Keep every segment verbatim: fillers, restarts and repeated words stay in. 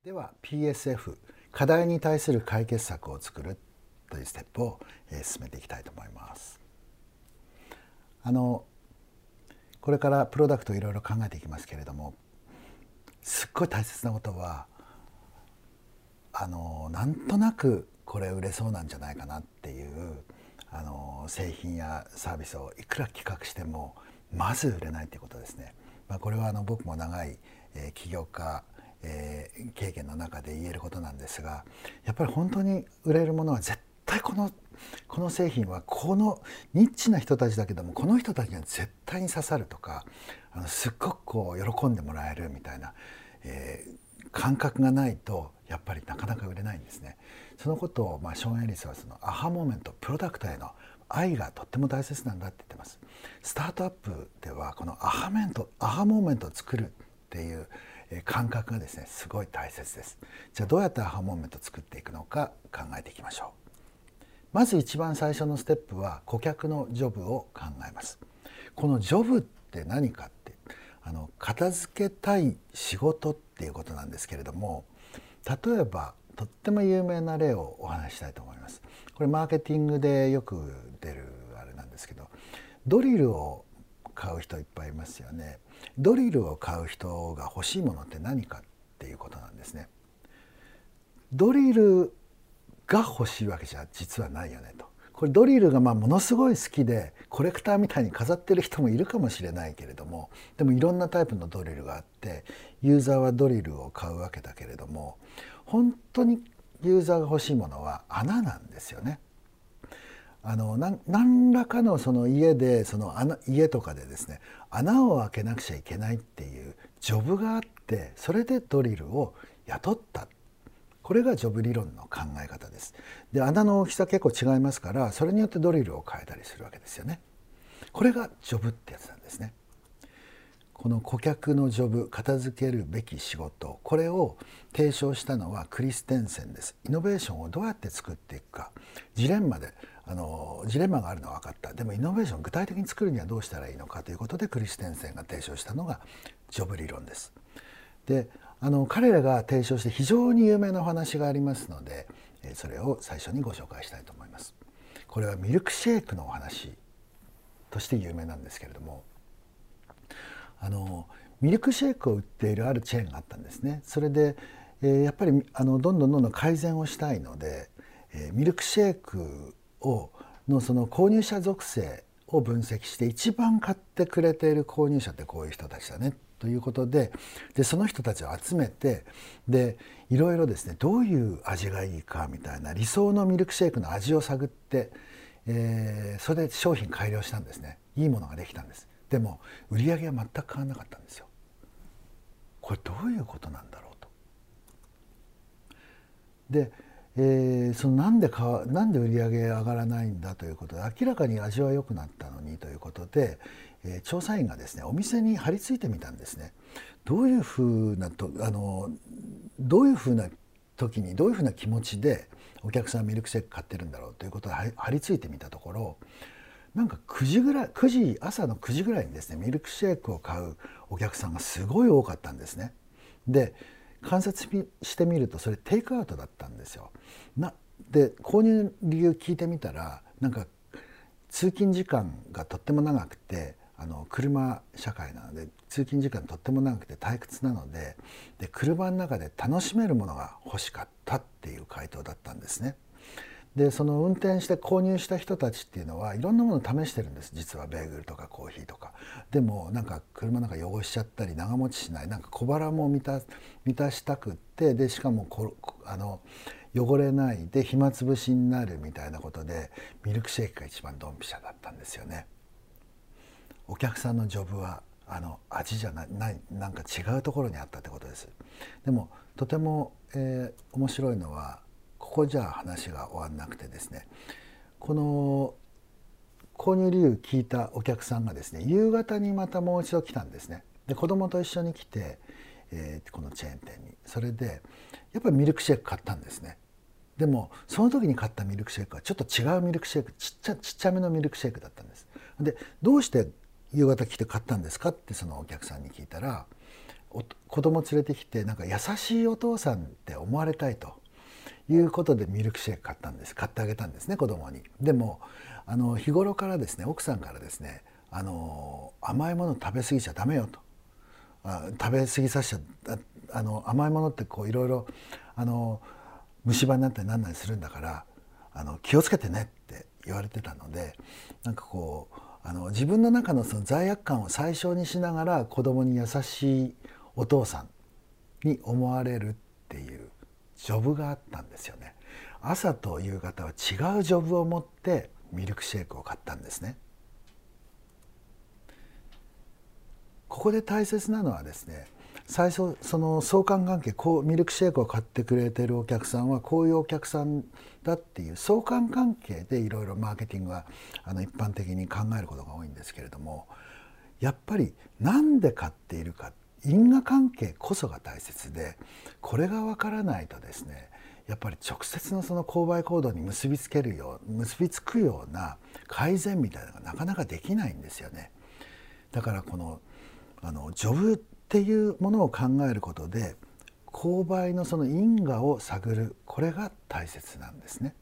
では ピーエスエフ 課題に対する解決策を作るというステップを進めていきたいと思います。あのこれからプロダクトをいろいろ考えていきますけれども、すっごい大切なことはあのなんとなくこれ売れそうなんじゃないかなっていうあの製品やサービスをいくら企画してもまず売れないということですね。まあ、これはあの僕も長い、えー、起業家えー、経験の中で言えることなんですが、やっぱり本当に売れるものは絶対このこの製品はこのニッチな人たちだけどもこの人たちには絶対に刺さるとか、あのすっごくこう喜んでもらえるみたいな、えー、感覚がないとやっぱりなかなか売れないんですね。そのことを、まあ、ショーン・エリスはそのアハモーメント、プロダクトへの愛がとっても大切なんだって言ってます。スタートアップではこのアハメント、アハモーメントを作るっていう感覚がですねすごい大切です。じゃあどうやってアハモーメントを作っていくのか考えていきましょう。まず一番最初のステップは顧客のジョブを考えます。このジョブって何かって、あの片付けたい仕事っていうことなんですけれども、例えばとっても有名な例をお話ししたいと思います。これマーケティングでよく出るあれなんですけど、ドリルを買う人いっぱいいますよね。ドリルを買う人が欲しいものって何かっていうことなんですね。ドリルが欲しいわけじゃ実はないよねと。これドリルがまあものすごい好きでコレクターみたいに飾ってる人もいるかもしれないけれども、でもいろんなタイプのドリルがあってユーザーはドリルを買うわけだけれども、本当にユーザーが欲しいものは穴なんですよね。あの何らかのその家でその穴家とかでですね穴を開けなくちゃいけないっていうジョブがあって、それでドリルを雇った、これがジョブ理論の考え方です。で穴の大きさ結構違いますから、それによってドリルを変えたりするわけですよね。これがジョブってやつなんですね。この顧客のジョブ、片付けるべき仕事、これを提唱したのはクリステンセンです。イノベーションをどうやって作っていくか、ジレンマであのジレンマがあるのは分かった。でもイノベーションを具体的に作るにはどうしたらいいのかということでクリステンセンが提唱したのがジョブ理論です。であの彼らが提唱して非常に有名なお話がありますので、それを最初にご紹介したいと思います。これはミルクシェイクのお話として有名なんですけれども、あのミルクシェイクを売っているあるチェーンがあったんですね。それで、えー、やっぱりあのどんどんどんどん改善をしたいので、えー、ミルクシェイクをのその購入者属性を分析して、一番買ってくれている購入者ってこういう人たちだねということで、でその人たちを集めて、でいろいろですねどういう味がいいかみたいな理想のミルクシェイクの味を探って、えー、それで商品改良したんですね。いいものができたんです。でも売り上げは全く変わらなかったんですよ。これどういうことなんだろうと。で、えー、そのなんでかなんで売り上げ上がらないんだということで、明らかに味は良くなったのにということで、えー、調査員がですねお店に張り付いてみたんですね。どういうふうなとあのどういうふうな時にどういうふうな気持ちでお客さんミルクシェイク買ってるんだろうということで張り付いてみたところ、なんかくじぐらいくじ朝のくじぐらいにですねミルクシェイクを買うお客さんがすごい多かったんですね。で観察してみるとそれテイクアウトだったんですよ。なで購入理由聞いてみたら、なんか通勤時間がとっても長くて、あの車社会なので通勤時間とっても長くて退屈なので、で車の中で楽しめるものが欲しかったっていう回答だったんですね。でその運転して購入した人たちっていうのはいろんなものを試してるんです。実はベーグルとかコーヒーとかでも、なんか車なんか汚しちゃったり長持ちしない、なんか小腹も満た満たしたくって、でしかもこあの汚れないで暇つぶしになるみたいなことでミルクシェイクが一番ドンピシャだったんですよね。お客さんのジョブはあの味じゃない、ないなんか違うところにあったってことです。でもとても、えー、面白いのは、ここじゃあ話が終わんなくてですね、この購入理由聞いたお客さんがですね夕方にまたもう一度来たんですね。で子供と一緒に来て、えー、このチェーン店に、それでやっぱりミルクシェイク買ったんですね。でもその時に買ったミルクシェイクはちょっと違うミルクシェイク、ちっちゃちっちゃめのミルクシェイクだったんです。でどうして夕方来て買ったんですかってそのお客さんに聞いたら、 お子供連れてきてなんか優しいお父さんって思われたいということでミルクシェイク買ったんです買ってあげたんですね、子供に。でもあの日頃からですね、奥さんからですね、あの甘いもの食べ過ぎちゃダメよと、あ食べ過ぎさせちゃあの甘いものってこういろいろあの虫歯になったりなんなりするんだからあの気をつけてねって言われてたので、なんかこうあの自分の中のその罪悪感を最小にしながら子供に優しいお父さんに思われるっていうジョブがあったんですよね。朝と夕方は違うジョブを持ってミルクシェイクを買ったんですね。ここで大切なのはですね、最初その相関関係、こうミルクシェイクを買ってくれてるお客さんはこういうお客さんだっていう相関関係でいろいろマーケティングはあの一般的に考えることが多いんですけれども、やっぱりなんで買っているか、因果関係こそが大切で、これがわからないとですね、やっぱり直接のその購買行動に結びつけるよう結びつくような改善みたいなのがなかなかできないんですよね。だからこのあのジョブっていうものを考えることで購買のその因果を探る、これが大切なんですね。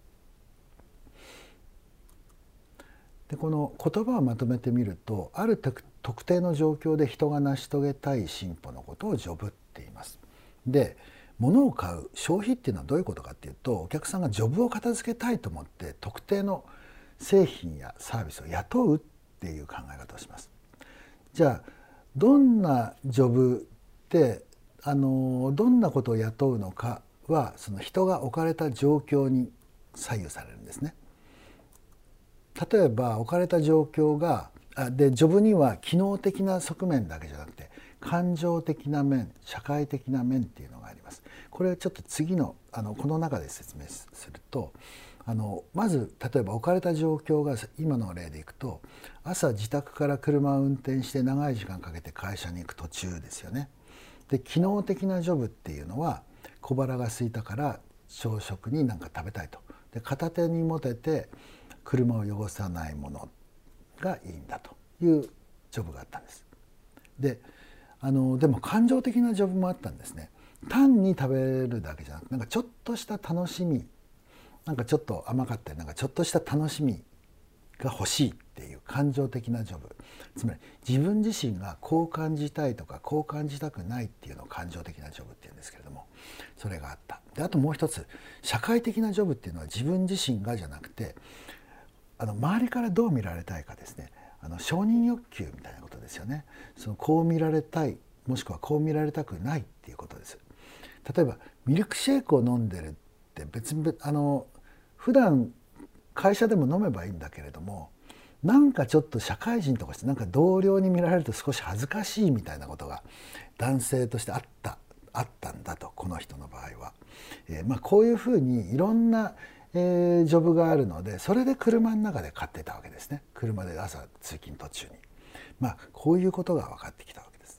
でこの言葉をまとめてみると、ある特定の状況で人が成し遂げたい進歩のことをジョブって言います。で物を買う消費っていうのはどういうことかっていうと、お客さんがジョブを片付けたいと思って特定の製品やサービスを雇うっていう考え方をします。じゃあどんなジョブであのどんなことを雇うのかはその人が置かれた状況に左右されるんですね。例えば置かれた状況がでジョブには機能的な側面だけじゃなくて感情的な面、社会的な面っていうのがあります。これをちょっと次のあのこの中で説明すると、あのまず例えば置かれた状況が今の例でいくと、朝自宅から車を運転して長い時間かけて会社に行く途中ですよね。で機能的なジョブっていうのは小腹が空いたから朝食に何か食べたいと。で片手に持てて車を汚さないものがいいんだというジョブがあったんです。であのでも感情的なジョブもあったんですね。単に食べるだけじゃなくて、なんかちょっとした楽しみ、なんかちょっと甘かったり、なんかちょっとした楽しみが欲しいっていう感情的なジョブ、つまり自分自身がこう感じたいとかこう感じたくないっていうのを感情的なジョブっていうんですけれども、それがあった。であともう一つ、社会的なジョブっていうのは自分自身がじゃなくて、あの周りからどう見られたいかですね。あの承認欲求みたいなことですよね。そのこう見られたい、もしくはこう見られたくないっていうことです。例えばミルクシェイクを飲んでるって別にあの普段会社でも飲めばいいんだけれども、なんかちょっと社会人とかしてなんか同僚に見られると少し恥ずかしいみたいなことが男性としてあったあったんだと、この人の場合は。えー、まあこういうふうにいろんなえー、ジョブがあるので、それで車の中で買ってたわけですね。車で朝通勤途中に、まあこういうことが分かってきたわけです。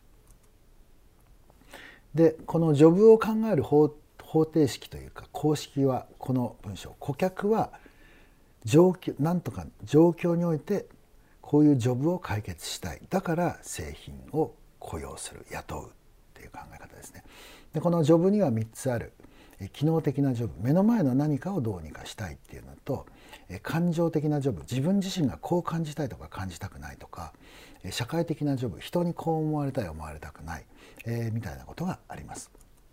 でこのジョブを考える方方程式というか公式はこの文章、顧客は状況なんとか状況においてこういうジョブを解決したい、だから製品を雇用する、雇うっていう考え方ですね。でこのジョブにはみっつある。機能的なジョブ、目の前の何かをどうにかしたいっていうのと、感情的なジョブ、自分自身がこう感じたいとか感じたくないとか、社会的なジョブ、人にこう思われたい思われたくない、えー、みたいなことがあります。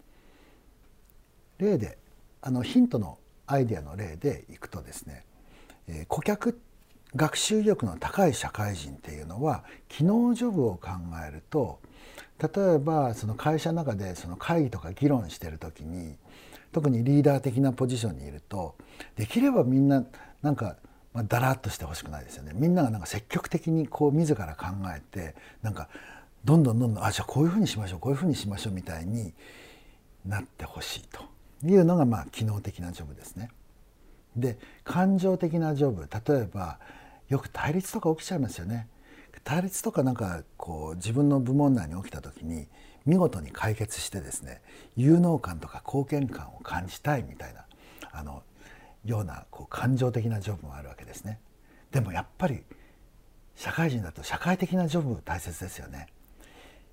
例であのヒントのアイデアの例でいくとですね、えー、顧客学習意欲の高い社会人っていうのは機能ジョブを考えると、例えばその会社の中でその会議とか議論してる時に、特にリーダー的なポジションにいると、できればみんななんか、まあ、だらっとしてほしくないですよね。みんながなんか積極的にこう自ら考えて、なんかどんどんどんどんあじゃあこういうふうにしましょうこういうふうにしましょうみたいになってほしいというのがまあ機能的なジョブですね。で感情的なジョブ、例えばよく対立とか起きちゃいますよね。対立とかなんかこう自分の部門内に起きた時に見事に解決してですね、有能感とか貢献感を感じたいみたいなあのようなこう感情的なジョブもあるわけですね。でもやっぱり社会人だと社会的なジョブ大切ですよね。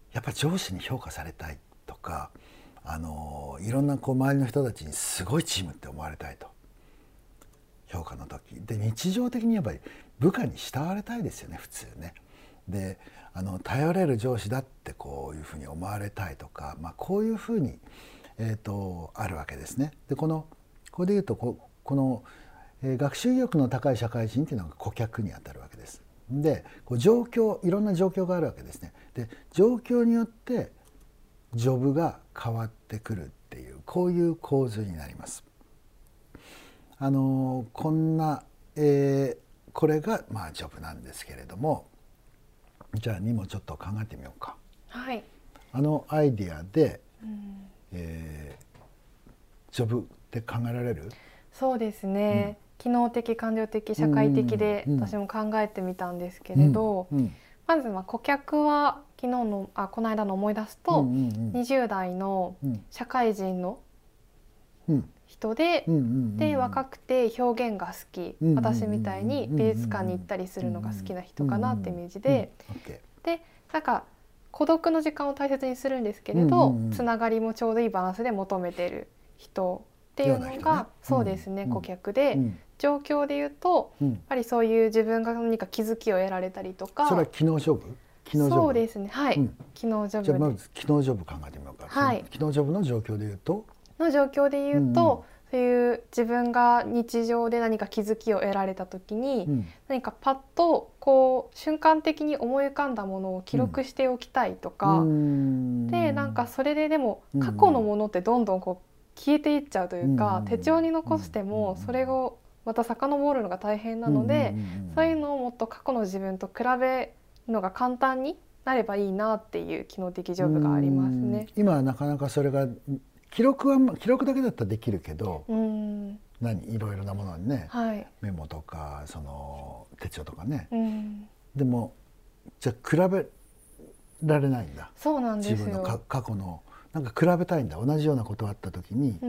やっぱり上司に評価されたいとか、あのいろんなこう周りの人たちにすごいチームって思われたいと、評価の時で日常的にやっぱり部下に慕われたいですよね、普通ね。であの頼れる上司だってこういうふうに思われたいとか、まあ、こういうふうに、えー、とあるわけですね。でこのこれでいうとここの、えー、学習意欲の高い社会人っていうのが顧客にあたるわけです。でこう状況、いろんな状況があるわけですね。で状況によってジョブが変わってくるっていう、こういう構図になります。あのこんな、えー、これがまあジョブなんですけれども、じゃあにもちょっと考えてみようか。 はい、 あのアイディアで、 うんえー、ジョブって考えられる？ そうですね、うん、機能的、感情的、社会的で私も考えてみたんですけれど、うんうん、まずは顧客は昨日のあこの間の思い出すと、うんうんうん、にじゅう代の社会人の人で、うん、で若くて表現が好き、うん、私みたいに美術館に行ったりするのが好きな人かなってイメージで、でなんか孤独の時間を大切にするんですけれど、うんうんうん、つながりもちょうどいいバランスで求めてる人っていうのが、ね、そうですね、うん、顧客で、うん、状況で言うと、うん、やっぱりそういう自分が何か気づきを得られたりとか。 それは機能ジョブ？機能ジョブ？ そうですね、はい、うん、機能ジョブで。 じゃあまず機能ジョブ考えてみようか。はい、機能ジョブの状況で言うとの状況で言うと、うんうん、そういう自分が日常で何か気づきを得られた時に、うん、何かパッとこう瞬間的に思い浮かんだものを記録しておきたいとか、うん、でなんかそれででも過去のものってどんどんこう消えていっちゃうというか、うん、手帳に残してもそれをまた遡るのが大変なので、うん、そういうのをもっと過去の自分と比べるのが簡単になればいいなっていう機能的ジョブがありますね。 今はなかなかそれが記録は記録だけだったらできるけど、うん、何いろいろなものにね、はい、メモとかその手帳とかね、うん、でもじゃあ比べられないんだ。 そうなんですよ。 自分のか過去のなんか比べたいんだ。同じようなことがあった時に、うん、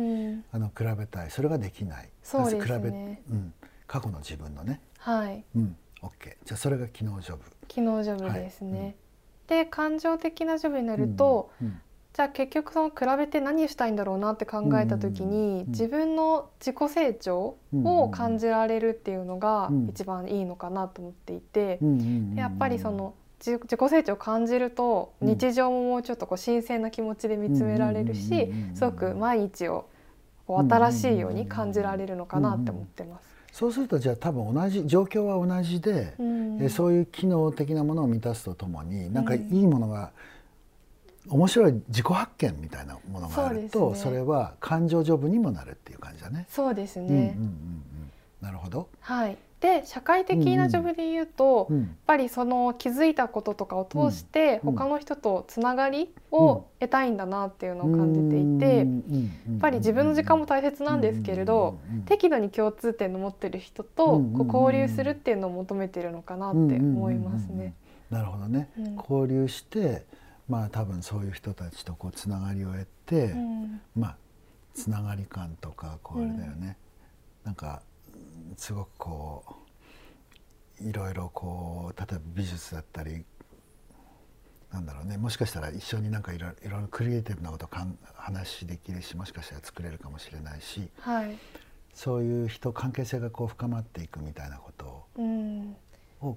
あの比べたい。それができない。 そうですね。 比べ、うん、過去の自分のね。 はい。 うん、OK。じゃあそれが機能ジョブ。 機能ジョブですね。はい、うん、で感情的なジョブになると、うんうん、じゃあ結局その比べて何したいんだろうなって考えた時に、自分の自己成長を感じられるっていうのが一番いいのかなと思っていて、でやっぱりその自己成長を感じると日常ももうちょっとこう新鮮な気持ちで見つめられるし、すごく毎日をこう新しいように感じられるのかなって思ってます。 そうするとじゃあ多分同じ状況は同じで、うん、えそういう機能的なものを満たすとともになんかいいものが、うん、面白い自己発見みたいなものがあると そ,、ね、それは感情ジョブにもなるっていう感じだね。 そうですね、うんうんうんうん、 なるほど。 はい。で社会的なジョブで言うと、うんうん、やっぱりその気づいたこととかを通して他の人とつながりを得たいんだなっていうのを感じていて、やっぱり自分の時間も大切なんですけれど、適度に共通点の持ってる人とこう交流するっていうのを求めているのかなって思いますね。 なるほどね、うん、交流してまあ多分そういう人たちとこうつながりを得て、うん、まあつながり感とかこうあれだよね、うん、なんかすごくこういろいろこう例えば美術だったりなんだろうね、もしかしたら一緒になんかいろいろクリエイティブなことを話できるし、もしかしたら作れるかもしれないし、はい、そういう人関係性がこう深まっていくみたいなことを、うんうん、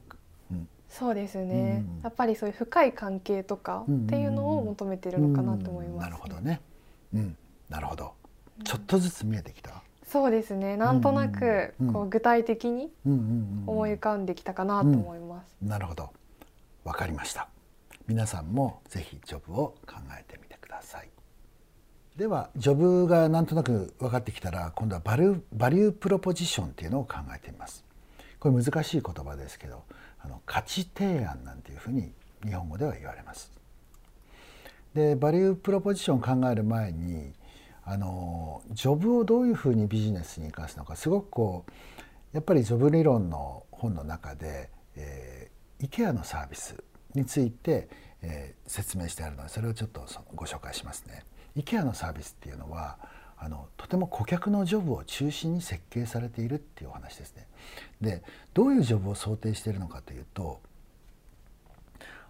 そうですね、うん、やっぱりそういう深い関係とかっていうのを求めているのかなと思います、ね、 なるほどね、うん、なるほど、ちょっとずつ見えてきた、うん、 そうですね、なんとなくこう具体的に思い浮かんできたかなと思います、 うんうん、なるほど、わかりました。皆さんもぜひジョブを考えてみてください。ではジョブがなんとなく分かってきたら、今度はバリュー、バリュープロポジションっていうのを考えてみます。これ難しい言葉ですけど、あの価値提案なんていうふうに日本語では言われます。でバリュープロポジションを考える前に、あのジョブをどういうふうにビジネスに生かすのか、すごくこうやっぱりジョブ理論の本の中で、えー、IKEA のサービスについて、えー、説明してあるので、それをちょっとご紹介しますね。IKEA のサービスっていうのはあのとても顧客のジョブを中心に設計されているっていうお話ですね。でどういうジョブを想定しているのかというと、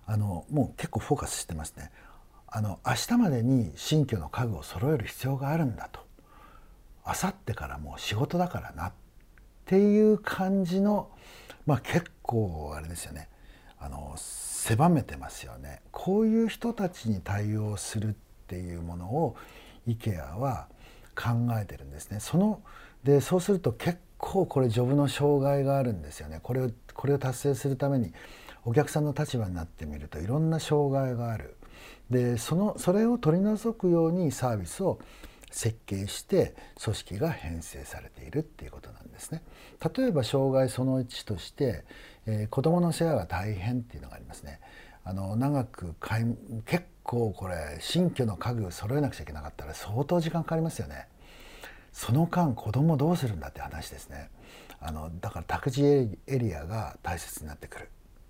あのもう結構フォーカスしてますね。あの明日までに新居の家具を揃える必要があるんだと、明後日からもう仕事だからなっていう感じの、まあ結構あれですよね、あの狭めてますよね。こういう人たちに対応するっていうものを IKEA は考えてるんですね。そのでそうすると結構これジョブの障害があるんですよね。これをこれを達成するためにお客さんの立場になってみるといろんな障害がある。でそのそれを取り除くようにサービスを設計して組織が編成されているっていうことなんですね。例えば障害そのいちとして、えー、子どもの世話が大変っていうのがありますね。あの長く買い結構これ新居の家具を揃えなくちゃいけなかったら相当時間かかりますよね。その間子供どうするんだって話ですね。あのだから託児エリアが大切になってくる。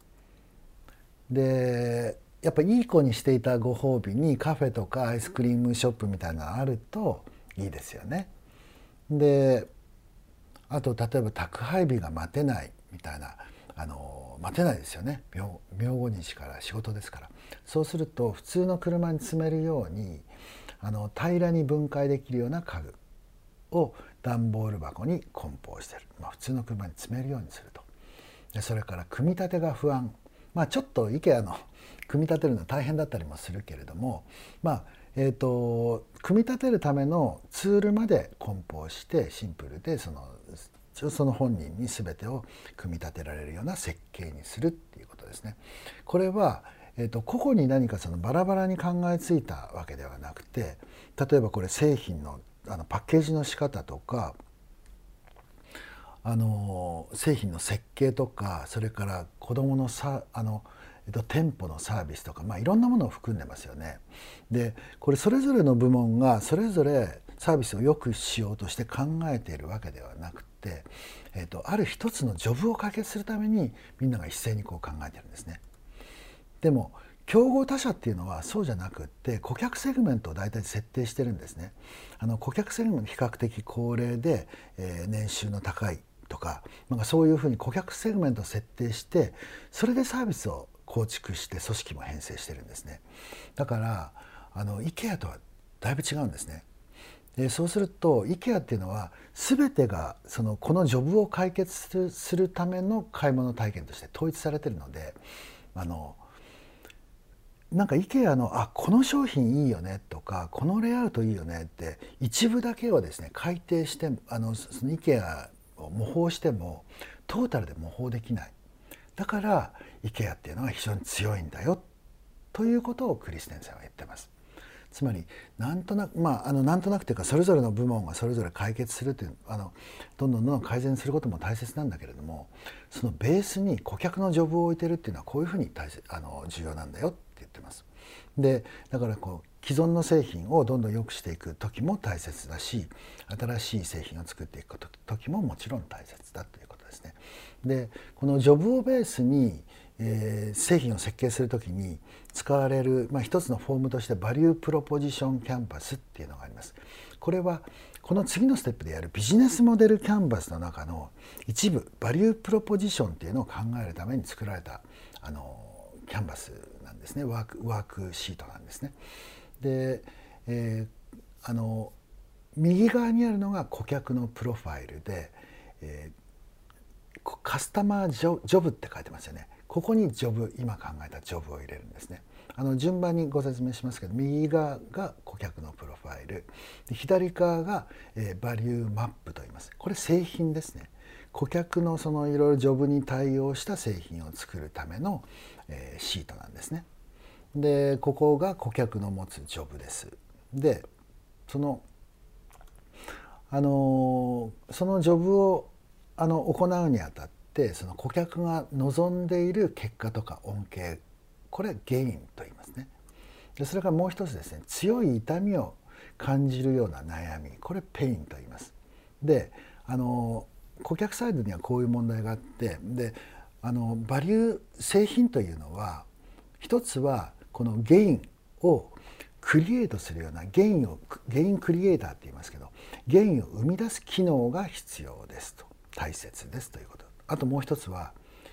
でやっぱいい子にしていたご褒美にカフェとかアイスクリームショップみたいなのがあるといいですよね。であと例えば宅配日が待てないみたいな、あの待てないですよね。明後日から仕事ですから。そうすると普通の車に積めるようにあの平らに分解できるような家具を段ボール箱に梱包してる、まあ、普通の車に積めるようにすると。でそれから組み立てが不安、まあ、ちょっと IKEA の組み立てるの大変だったりもするけれども、まあえーと、組み立てるためのツールまで梱包してシンプルでそのその本人に全てを組み立てられるような設計にするっていうことですね。これは、えーと、個々に何かそのバラバラに考えついたわけではなくて、例えばこれ製品のあのパッケージの仕方とかあの製品の設計とか、それから子どものさあの、えっと、店舗のサービスとか、まあ、いろんなものを含んでますよね。でこれそれぞれの部門がそれぞれサービスを良くしようとして考えているわけではなくて、えっと、ある一つのジョブを解決するためにみんなが一斉にこう考えてるんですね。でも競合他社っていうのはそうじゃなくって顧客セグメントを大体設定してるんですね。あの顧客セグメント比較的高齢で、えー、年収の高いとか、なんかそういうふうに顧客セグメントを設定してそれでサービスを構築して組織も編成してるんですね。だからあの IKEA とはだいぶ違うんですね。でそうすると IKEA っていうのは全てがそのこのジョブを解決するための買い物体験として統一されてるので、あのなんか IKEA のあこの商品いいよねとかこのレイアウトいいよねって一部だけをですね改定して、あのその IKEA を模倣してもトータルで模倣できない。だから IKEA っていうのは非常に強いんだよということをクリステンセンは言ってます。つまりなんとなくまああのなんとなくというかそれぞれの部門がそれぞれ解決するというあのどんどんどんどん改善することも大切なんだけれども、そのベースに顧客のジョブを置いてるっていうのはこういうふうに大切あの重要なんだよって言ってます。でだからこう既存の製品をどんどん良くしていく時も大切だし、新しい製品を作っていく時ももちろん大切だということですね。でこのジョブをベースにえー、製品を設計するときに使われる、まあ、一つのフォームとしてバリュープロポジションキャンバスっていうのがあります。これはこの次のステップでやるビジネスモデルキャンバスの中の一部バリュープロポジションっていうのを考えるために作られたあのキャンバスなんですね。ワーク、ワークシートなんですね。で、えー、あの右側にあるのが顧客のプロファイルで、えー、カスタマージョ、ジョブって書いてますよね。ここにジョブ、今考えたジョブを入れるんですね。あの順番にご説明しますけど、右側が顧客のプロファイル、左側が、えー、バリューマップと言います。これ製品ですね。顧客のそのいろいろジョブに対応した製品を作るための、えー、シートなんですね。でここが顧客の持つジョブです。でそのあのそのジョブをあの行うにあたってその顧客が望んでいる結果とか恩恵、これゲインと言いますね。でそれからもう一つですね、強い痛みを感じるような悩み、これペインと言います。であの顧客サイドにはこういう問題があって、であのバリュー製品というのは一つはこのゲインをクリエイトするようなゲインをゲインクリエイターって言いますけど、ゲインを生み出す機能が必要ですと、大切ですということ。あともう一つは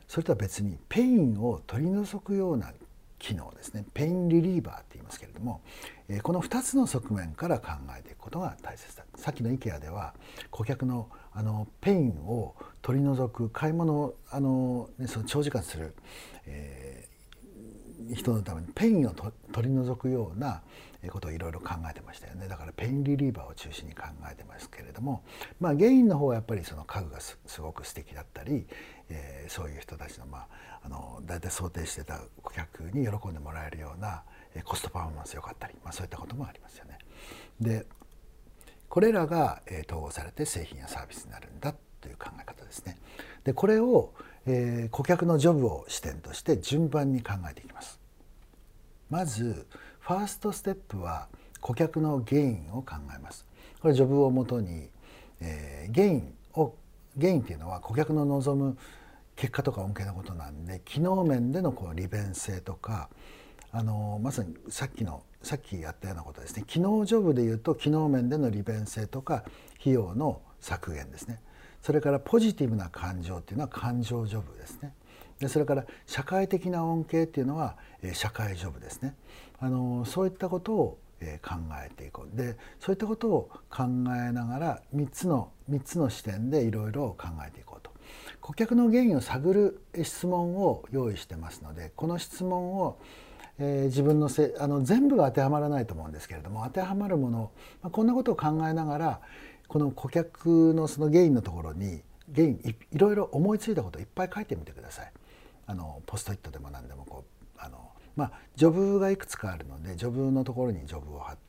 それとは別にペインを取り除くような機能ですね、ペインリリーバーって言いますけれども、このふたつの側面から考えていくことが大切だ。さっきの IKEA では顧客のあのペインを取り除く、買い物をあの、ね、その長時間する、えー、人のためにペインをと取り除くようなことをいろいろ考えてましたよね。だからペインリリーバーを中心に考えてますけれども、まあ、ゲインの方はやっぱりその家具が す, すごく素敵だったり、えー、そういう人たちの、まあ、あの大体想定してた顧客に喜んでもらえるようなコストパフォーマンス良かったり、まあ、そういったこともありますよね。でこれらが、えー、統合されて製品やサービスになるんだという考え方ですね。でこれを、えー、顧客のジョブを視点として順番に考えていきます。まずファーストステップは顧客のゲインを考えます。これジョブをもとに、えー、ゲインをゲインっていうのは顧客の望む結果とか恩恵のことなんで、機能面でのこう利便性とか、あのまさにさっきのさっきやったようなことですね。機能ジョブでいうと機能面での利便性とか費用の削減ですね。それからポジティブな感情っていうのは感情ジョブですね。でそれから社会的な恩恵っていうのは社会ジョブですね。あのそういったことを考えていこう。でそういったことを考えながらみっつのみっつの視点でいろいろ考えていこうと。顧客の原因を探る質問を用意してますので、この質問をえー、自分のせあの全部が当てはまらないと思うんですけれども、当てはまるもの、まあ、こんなことを考えながらこの顧客のその原因のところに原因 い, いろいろ思いついたことをいっぱい書いてみてください。あのポストイットでも何でもこうあの、まあ、ジョブがいくつかあるのでジョブのところにジョブを貼って、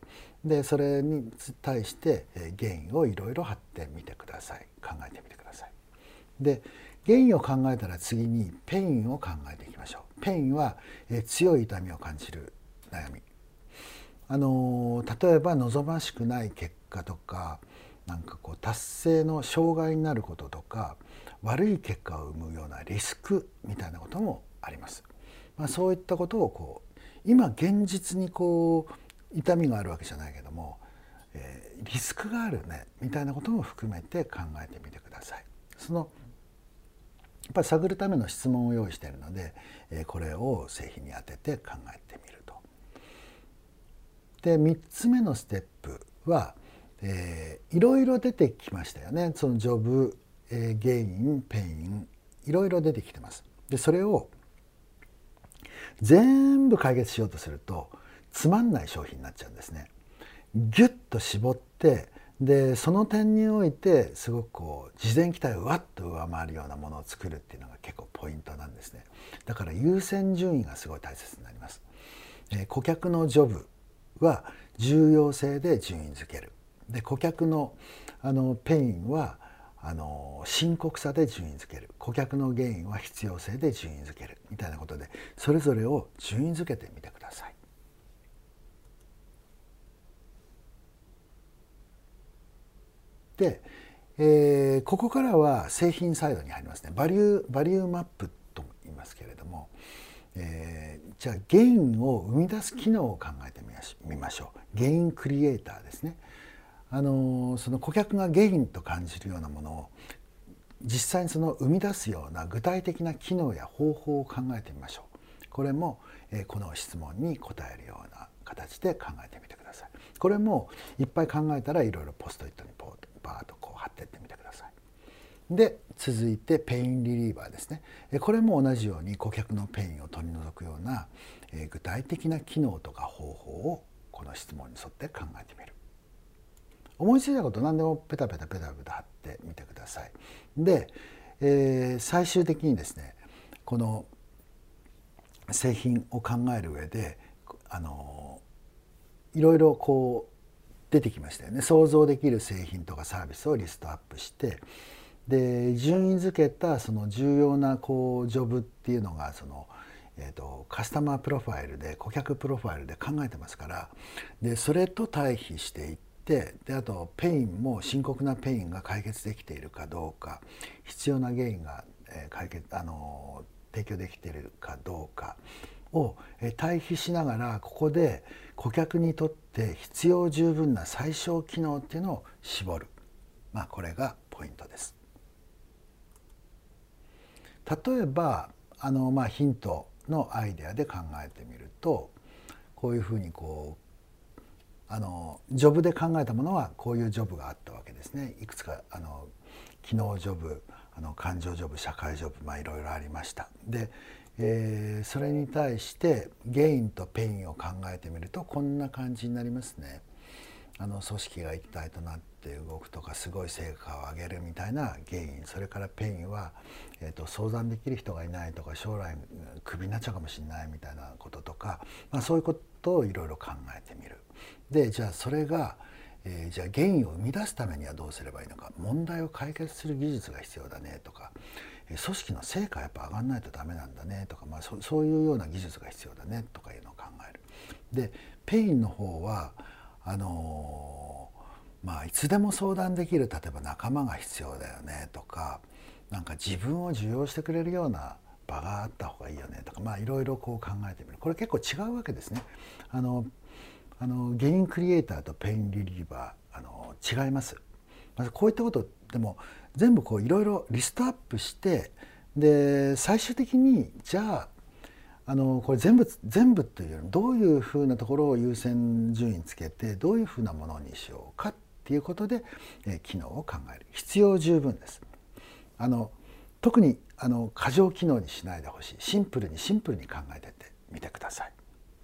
でそれに対して原因をいろいろ貼ってみてください。考えてみてください。で原因を考えたら次にペインを考えていきましょう。ペインは、えー、強い痛みを感じる悩み。あのー、例えば望ましくない結果とか、なんかこう達成の障害になることとか、悪い結果を生むようなリスクみたいなこともあります。まあ、そういったことをこう今現実にこう痛みがあるわけじゃないけども、えー、リスクがあるねみたいなことも含めて考えてみてください。そのやっぱり探るための質問を用意しているので、これを製品に当てて考えてみると。でみっつめのステップは、えー、いろいろ出てきましたよね。そのジョブ、えー、ゲイン、ペイン、いろいろ出てきてます。でそれを全部解決しようとするとつまんない商品になっちゃうんですね。ギュッと絞って、でその点においてすごくこう事前期待をわっと上回るようなものを作るっていうのが結構ポイントなんですね。だから優先順位がすごい大切になります。えー、顧客のジョブは重要性で順位付ける。で顧客のあのペインはあの深刻さで順位付ける。顧客のゲインは必要性で順位付けるみたいなことで、それぞれを順位付けてみてください。で、えー、ここからは製品サイドに入りますね。バリュー、バリューマップと言いますけれども、えー、じゃあゲインを生み出す機能を考えてみましょう。ゲインクリエイターですね。あのその顧客がゲインと感じるようなものを実際にその生み出すような具体的な機能や方法を考えてみましょう。これも、えー、この質問に答えるような形で考えてみてください。これもいっぱい考えたらいろいろポストイットにポーバーッとこう貼っていってみてください。で続いてペインリリーバーですね。これも同じように顧客のペインを取り除くような具体的な機能とか方法をこの質問に沿って考えてみる。思いついたこと何でもペタペタペタペタ貼ってみてください。で、えー、最終的にですね、この製品を考える上であのいろいろこう出てきましたよね。想像できる製品とかサービスをリストアップして、で順位付けたその重要なこうジョブっていうのがその、えーと、カスタマープロファイルで顧客プロファイルで考えてますから、でそれと対比していって、であとペインも深刻なペインが解決できているかどうか、必要な原因が解決あの提供できているかどうかを対比しながら、ここで顧客にとって必要十分な最小機能っていうのを絞る、まあ、これがポイントです。 例えばあの、まあ、ヒントのアイデアで考えてみると、こういうふうにこうあのジョブで考えたものはこういうジョブがあったわけですね。いくつかあの機能ジョブ、あの感情ジョブ、社会ジョブ、まあいろいろありました。で、えー、それに対してゲインとペインを考えてみるとこんな感じになりますね。あの組織が一体となって動くとか、すごい成果を上げるみたいなゲイン、それからペインは、えー、と相談できる人がいないとか、将来クビになっちゃうかもしれないみたいなこととか、まあ、そういうことをいろいろ考えてみる。でじゃあそれが、えー、じゃあゲインを生み出すためにはどうすればいいのか、問題を解決する技術が必要だねとか、組織の成果やっぱ上がんないとダメなんだねとか、まあ、そ, そういうような技術が必要だねとかいうのを考える。でペインの方はあのー、まあいつでも相談できる、例えば仲間が必要だよねとか、なんか自分を受容してくれるような場があった方がいいよねとか、まあいろいろこう考えてみる。これ結構違うわけですね。あのあのゲインクリエイターとペインリリーバー、あの違います。まずこういったことでも全部こういろいろリストアップして、で最終的にじゃああのこれ全部全部というよりどういうふうなところを優先順位つけて、どういうふうなものにしようかっていうことで、え機能を考える必要十分です。あの特にあの過剰機能にしないでほしい。シンプルにシンプルに考えてってみてください。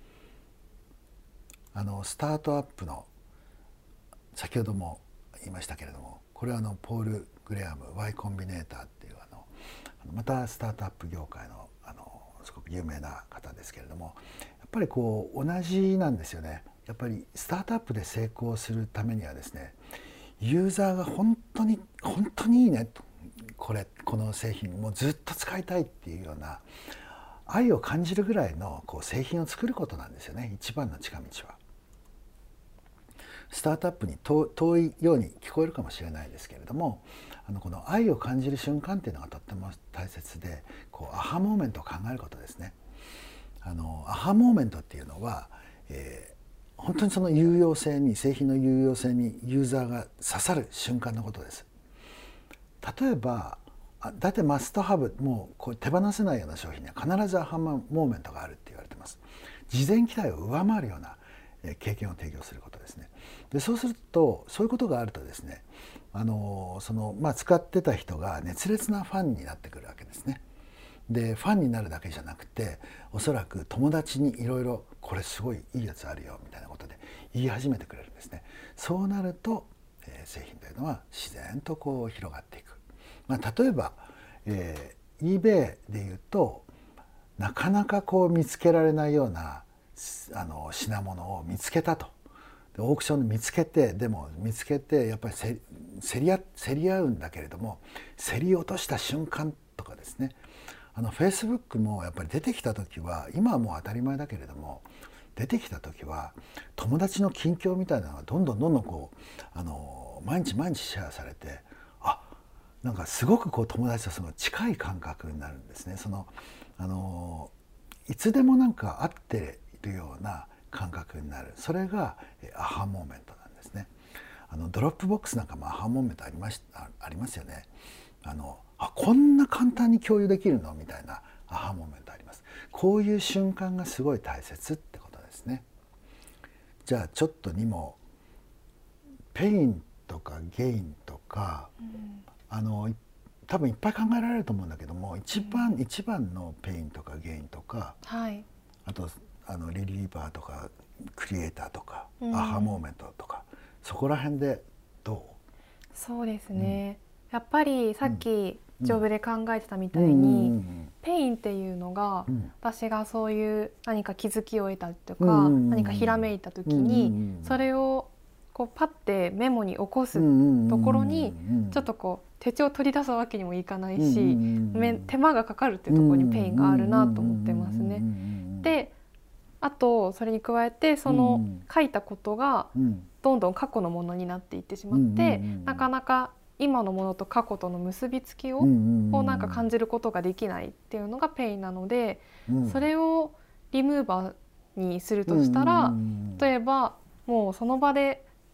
あのスタートアップの先ほども言いましたけれども、これはあのポール・グレアム Y コンビネーターっていうあのまたスタートアップ業界のあのすごく有名な方ですけれども、やっぱりこう同じなんですよね。やっぱりスタートアップで成功するためにはですね、ユーザーが本当に本当にいいねと、これこの製品もうずっと使いたいっていうような愛を感じるぐらいのこう製品を作ることなんですよね、一番の近道は。スタートアップに遠いように聞こえるかもしれないですけれども、あのこの愛を感じる瞬間っていうのがとっても大切で、こうアハモーメントを考えることですね。あのアハモーメントっていうのは、えー、本当にその有用性に、製品の有用性にユーザーが刺さる瞬間のことです。例えば大体マストハブ、もうこう手放せないような商品には必ずアハモーメントがあるって言われてます。事前期待を上回るような経験を提供することですね。でそうすると、そういうことがあるとですね、あのその、まあ、使ってた人が熱烈なファンになってくるわけですね。でファンになるだけじゃなくて、おそらく友達にいろいろこれすごいいいやつあるよみたいなことで言い始めてくれるんですね。そうなると、えー、製品というのは自然とこう広がっていく。まあ、例えば、えー、eBay でいうとなかなかこう見つけられないようなあの品物を見つけたと。でオークションで見つけて、でも見つけてやっぱりせ競り合競り合うんだけれども、競り落とした瞬間とかですね、あの Facebook もやっぱり出てきた時は、今はもう当たり前だけれども、出てきた時は友達の近況みたいなのがどんどんどんどんこうあの毎日毎日シェアされて、あ、なんかすごくこう友達とその近い感覚になるんですね。そのあのいつでもなんか会っているような感覚になる。それがアハモーメントなんですね。あのドロップボックスなんかもアハモーメントありましあありますよね。あのあこんな簡単に共有できるのみたいなアハモーメントあります。こういう瞬間がすごい大切ってことですね。じゃあちょっとにもペインとかゲインとか、うん、あの多分いっぱい考えられると思うんだけども、一番、うん、一番のペインとかゲインとか、 はい、 あとあのリリーバーとかクリエイターとか、うん、アハモーメントとか、そこら辺でどう？ そうですね、うん、やっぱりさっきジョブで考えてたみたいに、うん、ペインっていうのが、うん、私がそういう何か気づきを得たりとか、うん、何かひらめいた時に、うん、それをこうパッてメモに起こすところに、ちょっとこう手帳を取り出すわけにもいかないし、手間がかかるっていうところにペインがあるなと思ってますね。であとそれに加えて、その書いたことがどんどん過去のものになっていってしまって、なかなか今のものと過去との結びつきをこうなんか感じることができないっていうのがペインなので、それをリムーバーにするとしたら、例えばもうその場で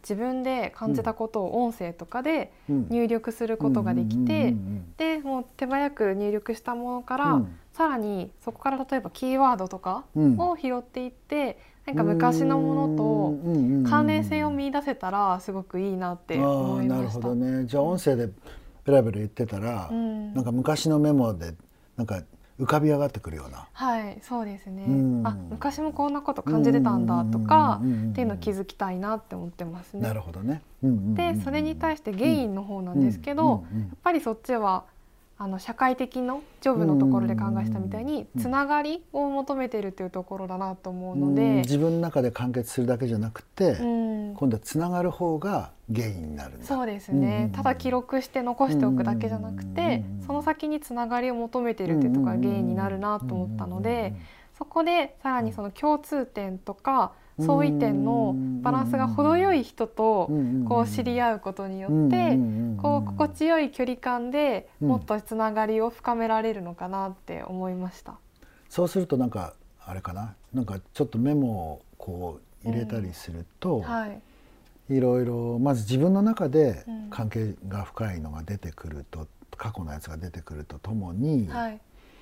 自分で感じたことを音声とかで入力することができて、でもう手早く入力したものから、うん、さらにそこから例えばキーワードとかを拾っていって、うん、なんか昔のものと関連性を見出せたらすごくいいなって思いました。 あ、なるほどね。じゃあ音声でベラベラ言ってたら、うん、なんか昔のメモでなんか浮かび上がってくるような。 はい、そうですね、うん、あ、昔もこんなこと感じてたんだとかっていうのを気づきたいなって思ってますね。 なるほどね。 でそれに対してゲインの方なんですけど、やっぱりそっちはあの社会的のジョブのところで考えたみたいにつながりを求めているというところだなと思うので、 自分の中で完結するだけじゃなくて、今度はつながる方がゲインになるんだ。 そうですね、ただ記録して残しておくだけじゃなくて、その先につながりを求めているというところがゲインになるなと思ったので、そこでさらにその共通点とか相違点のバランスが程よい人とこう知り合うことによってこう心地よい距離感でもっとつながりを深められるのかなって思いました。 そうするとなんかあれかな、なんかちょっとメモをこう入れたりすると、うんはい、いろいろまず自分の中で関係が深いのが出てくると、過去のやつが出てくるとともに、はい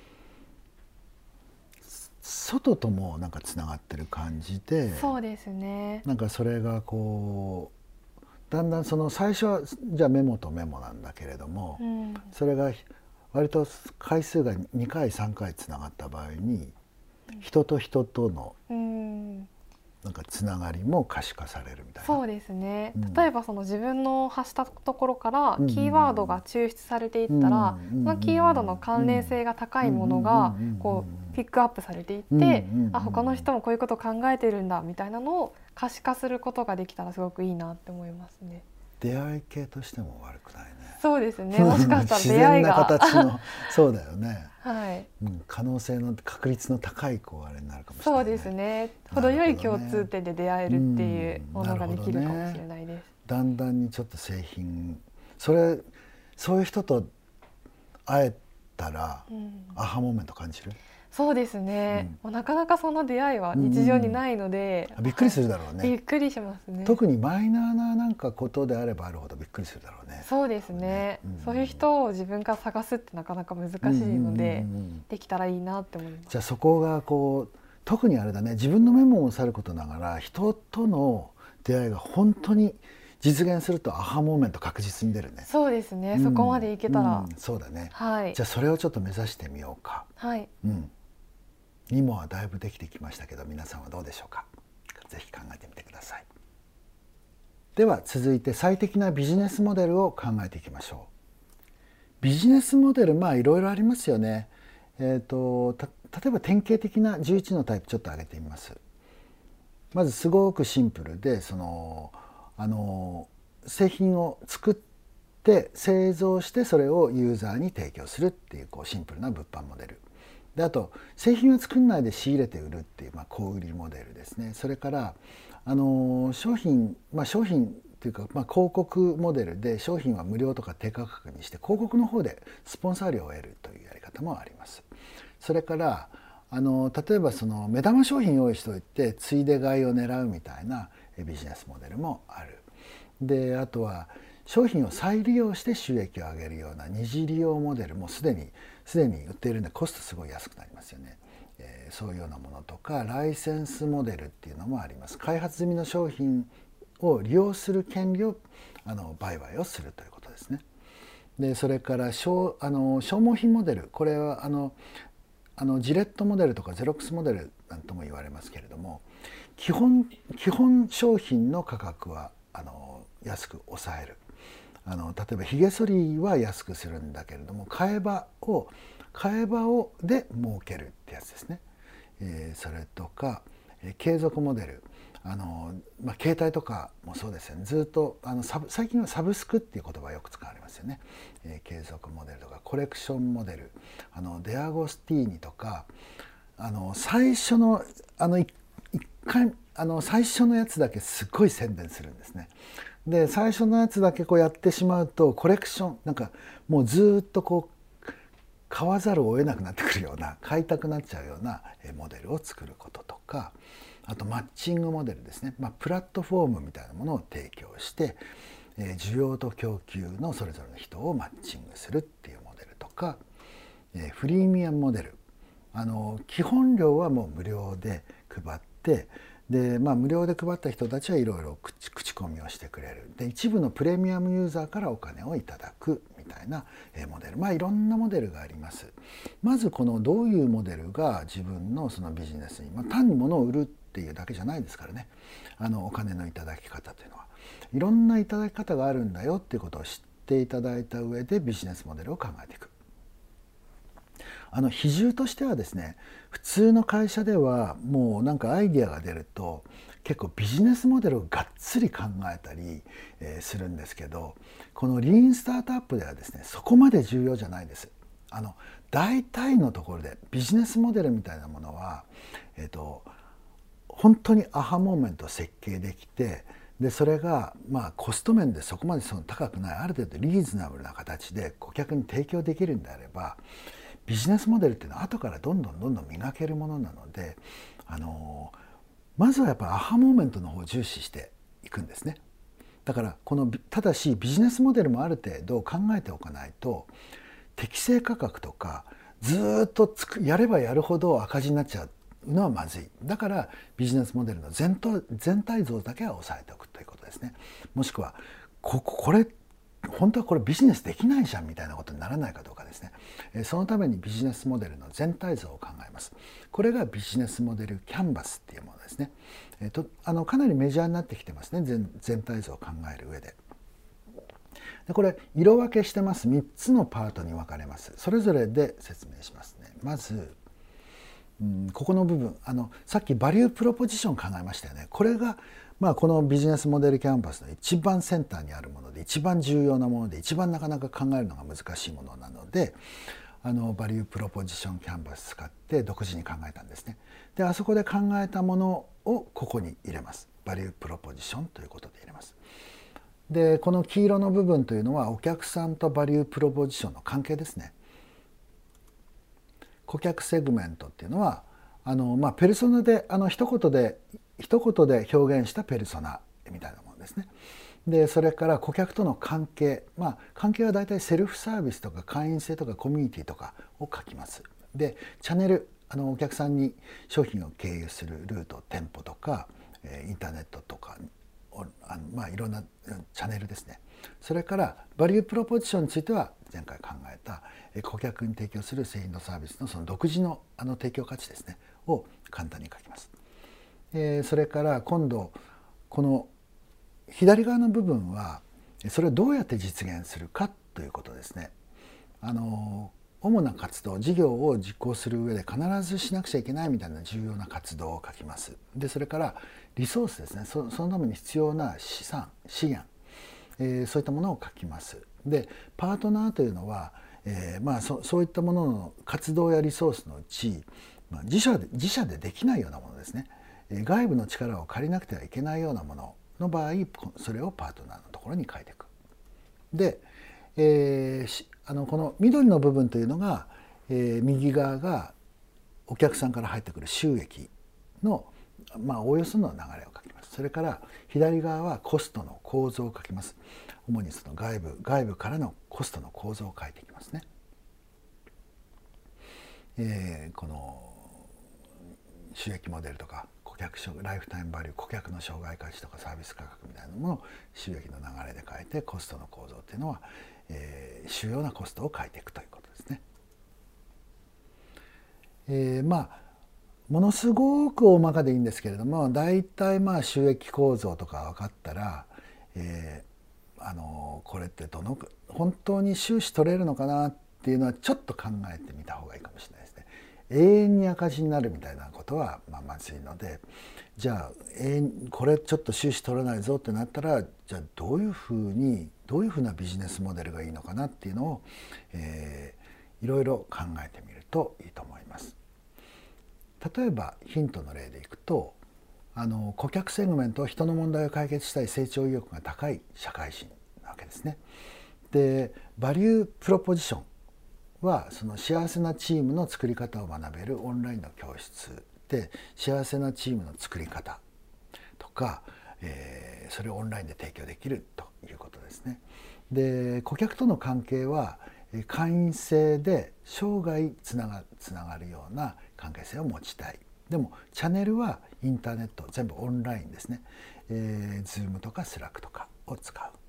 外ともなんかつながってる感じで、 そうですね、 なんかそれがこうだんだんその最初はじゃあメモとメモなんだけれども、うん、それが割と回数がにかいさんかいつながった場合に、うん、人と人とのなんかつながりも可視化されるみたいな。 そうですね、うん、例えばその自分の発したところからキーワードが抽出されていったら、うん、そのキーワードの関連性が高いものがこうピックアップされていって、うんうんうん、あ、他の人もこういうことを考えてるんだみたいなのを可視化することができたらすごくいいなって思いますね。 出会い系としても悪くないね。 そうですね、もしかしたら出会いが自然な形のそうだよね、 はい、 うん、可能性の確率の高いこうあれになるかもしれない、ね、 そうですね、程よい共通点で出会えるっていうものができるかもしれないです、ね、 だんだんにちょっと製品それそういう人と会えたら、うん、アハモーメント感じる？ そうですね、うん、なかなかその出会いは日常にないので、 うん、びっくりするだろうね。 びっくりしますね。 特にマイナーななんかことであればあるほどびっくりするだろうね。 そうですね、うん、そういう人を自分から探すってなかなか難しいので、できたらいいなって思います。 じゃあそこがこう特にあれだね、自分のメモもさることながら人との出会いが本当に実現するとアハモーメント確実に出るね。 そうですね、うん、そこまでいけたら、うん、 そうだね、 はい、 じゃあそれをちょっと目指してみようか。 はい、 うんにもはだいぶできてきましたけど、皆さんはどうでしょうか。ぜひ考えてみてください。では続いて最適なビジネスモデルを考えていきましょう。ビジネスモデル、まあいろいろありますよね。えーと、た例えば典型的なじゅういちのタイプちょっと挙げてみます。まずすごくシンプルで、そのあの製品を作って製造してそれをユーザーに提供するっていう、こうシンプルな物販モデルで、あと製品を作んないで仕入れて売るっていう、まあ、小売りモデルですね。それからあの商品、まあ、商品っていうか、まあ、広告モデルで商品は無料とか低価格にして広告の方でスポンサー料を得るというやり方もあります。それからあの例えばその目玉商品用意しておいてついで買いを狙うみたいなビジネスモデルもある。であとは商品を再利用して収益を上げるような二次利用モデルもすでにすでに売っているんでコストすごい安くなりますよね。えー、そういうようなものとかライセンスモデルっていうのもあります。開発済みの商品を利用する権利をあの売買をするということですね。でそれから消あの消耗品モデル、これはあのあのジレットモデルとかゼロックスモデルなんとも言われますけれども、基本基本商品の価格はあの安く抑える。あの例えばひげ剃りは安くするんだけれども替え刃を替え刃をで儲けるってやつですね。えー、それとか、えー、継続モデル、あの、まあ、携帯とかもそうですよね。ずっとあのサブ最近はサブスクっていう言葉よく使われますよね。えー、継続モデルとかコレクションモデル、あのデアゴスティーニとか、あの最初のあの一回あの最初のやつだけすっごい宣伝するんですね。で最初のやつだけこうやってしまうとコレクションなんかもうずっとこう買わざるを得なくなってくるような、買いたくなっちゃうようなモデルを作ることとか、あとマッチングモデルですね、まあ、プラットフォームみたいなものを提供して、えー、需要と供給のそれぞれの人をマッチングするっていうモデルとか、えー、フリーミアムモデル、あの基本料はもう無料で配って、で、まあ、無料で配った人たちはいろいろ口口コミをしてくれる、で一部のプレミアムユーザーからお金をいただくみたいなモデル、まあいろんなモデルがあります。まずこのどういうモデルが自分のそのビジネスに、まあ、単に物を売るっていうだけじゃないですからね、あのお金のいただき方というのはいろんないただき方があるんだよっていうことを知っていただいた上でビジネスモデルを考えていく。あの比重としてはですね、普通の会社ではもうなんかアイディアが出ると結構ビジネスモデルをがっつり考えたり、えー、するんですけど、このリーンスタートアップではですねそこまで重要じゃないです。あの大体のところでビジネスモデルみたいなものは、えーと、本当にアハモーメントを設計できて、でそれがまあコスト面でそこまでその高くない、ある程度リーズナブルな形で顧客に提供できるんであれば、ビジネスモデルっていうのは後からどんどんどんどん磨けるものなので、あのまずはやっぱりアハモーメントの方を重視していくんですね。だからこのただしビジネスモデルもある程度考えておかないと、適正価格とかずっとつくやればやるほど赤字になっちゃうのはまずい。だからビジネスモデルの全体全体像だけは押さえておくということですね。もしくはこここれ本当はこれビジネスできないじゃんみたいなことにならないかどうかですね。そのためにビジネスモデルの全体像を考えます。これがビジネスモデルキャンバスっていうものですね。えっと、あのかなりメジャーになってきてますね、 全, 全体像を考える上で。でこれ色分けしてます。みっつのパートに分かれます。それぞれで説明しますね。まず、うん、ここの部分、あのさっきバリュープロポジション考えましたよね。これがまあこのビジネスモデルキャンバスの一番センターにあるもので、一番重要なもので、一番なかなか考えるのが難しいものなので、あのバリュープロポジションキャンバス使って独自に考えたんですね。であそこで考えたものをここに入れます。バリュープロポジションということで入れます。でこの黄色の部分というのはお客さんとバリュープロポジションの関係ですね。顧客セグメントっていうのはあの、まあ、ペルソナであの一言で一言で表現したペルソナみたいなものですね。でそれから顧客との関係、まあ関係はだいたいセルフサービスとか会員制とかコミュニティとかを書きます。でチャンネル、あのお客さんに商品を経由するルート、店舗とかインターネットとか、あのまあいろんなチャンネルですね。それからバリュープロポジションについては前回考えた顧客に提供する製品とサービスのその独自のあの提供価値ですねを簡単に書きます。えー、それから今度この左側の部分はそれをどうやって実現するかということですね。あの主な活動、事業を実行する上で必ずしなくちゃいけないみたいな重要な活動を書きます。でそれからリソースですね、 そ, そのために必要な資産、資源、えー、そういったものを書きます。でパートナーというのは、えーまあ、そ, そういったものの活動やリソースのうち、まあ、自社で自社でできないようなものですね、外部の力を借りなくてはいけないようなものの場合、それをパートナーのところに書いていく。で、えー、あのこの緑の部分というのが、えー、右側がお客さんから入ってくる収益の、まあ、おおよその流れを書きます。それから左側はコストの構造を書きます。主にその外部外部からのコストの構造を書いていきますね。えー、この収益モデルとか顧客ライフタイムバリュー、顧客の生涯価値とかサービス価格みたいなものを収益の流れで書いて、コストの構造っていうのは、えー、主要なコストを書いていくということですね。えー、まあものすごく大まかでいいんですけれども、大体まあ収益構造とか分かったら、えー、あのこれってどの本当に収支取れるのかなっていうのはちょっと考えてみた方がいいかもしれないですね。永遠に赤字になるみたいなことはまあまずいので、じゃあ永遠これちょっと収支取らないぞってなったら、じゃあどういうふうにどういうふうなビジネスモデルがいいのかなっていうのを、えー、いろいろ考えてみるといいと思います。例えばヒントの例でいくと、あの顧客セグメントは人の問題を解決したい成長意欲が高い社会人なわけですね。でバリュープロポジションはその幸せなチームの作り方を学べるオンラインの教室で、幸せなチームの作り方とか、えー、それをオンラインで提供できるということですね。で、顧客との関係は会員制で生涯つなが、つながるような関係性を持ちたい。でもチャンネルはインターネット、全部オンラインですね。えー、Zoom とか Slack とかを使う。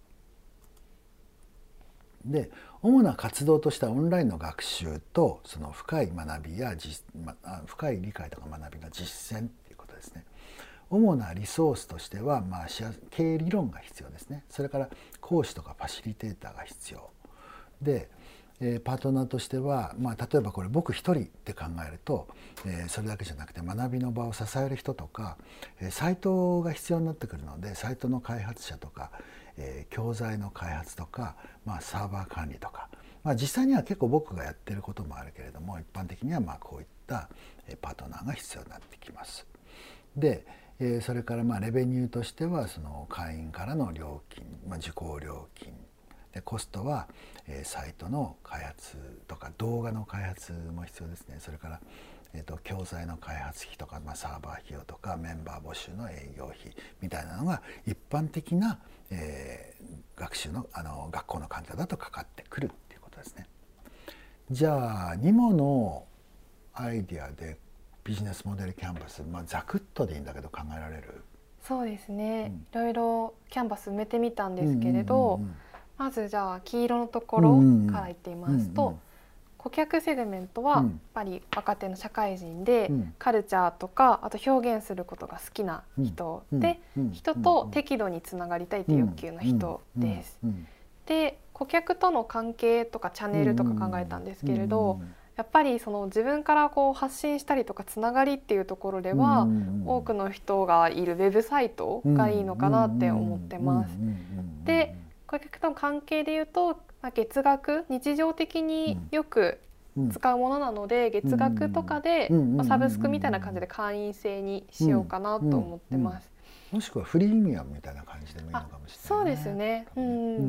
で、主な活動としてはオンラインの学習とその深い学びや実、ま、深い理解とか学びの実践ということですね。主なリソースとしては、まあ、経営理論が必要ですね。それから講師とかファシリテーターが必要で、えー、パートナーとしては、まあ、例えばこれ僕一人って考えると、えー、それだけじゃなくて学びの場を支える人とか、えー、サイトが必要になってくるので、サイトの開発者とか、えー、教材の開発とか、まあ、サーバー管理とか、まあ、実際には結構僕がやってることもあるけれども、一般的にはまあこういったパートナーが必要になってきます。で、えー、それからまあレベニューとしてはその会員からの料金、まあ、受講料金で、コストは、えー、サイトの開発とか動画の開発も必要ですね。それから、えー、と教材の開発費とか、まあ、サーバー費用とかメンバー募集の営業費みたいなのが一般的な、えー、学習の、あの学校の環境だとかかってくるっていうことですね。じゃあニモのアイディアでビジネスモデルキャンバス、まあ、ざくっとでいいんだけど考えられる？ そうですね、うん、いろいろキャンバス埋めてみたんですけれど、まずじゃあ黄色のところから言ってみますと、うんうんうん、顧客セグメントはやっぱり若手の社会人で、うん、カルチャーとかあと表現することが好きな人で、うんうん、人と適度につながりたいという欲求の人です。で、顧客との関係とかチャンネルとか考えたんですけれど、やっぱりその自分からこう発信したりとかつながりっていうところでは、多くの人がいるウェブサイトがいいのかなって思ってます。で、顧客との関係でいうと、月額、日常的によく使うものなので、月額とかでサブスクみたいな感じで会員制にしようかなと思ってます。 もしくはフリーミアムみたいな感じでもいいのかもしれない、ね、 そうですね、うん、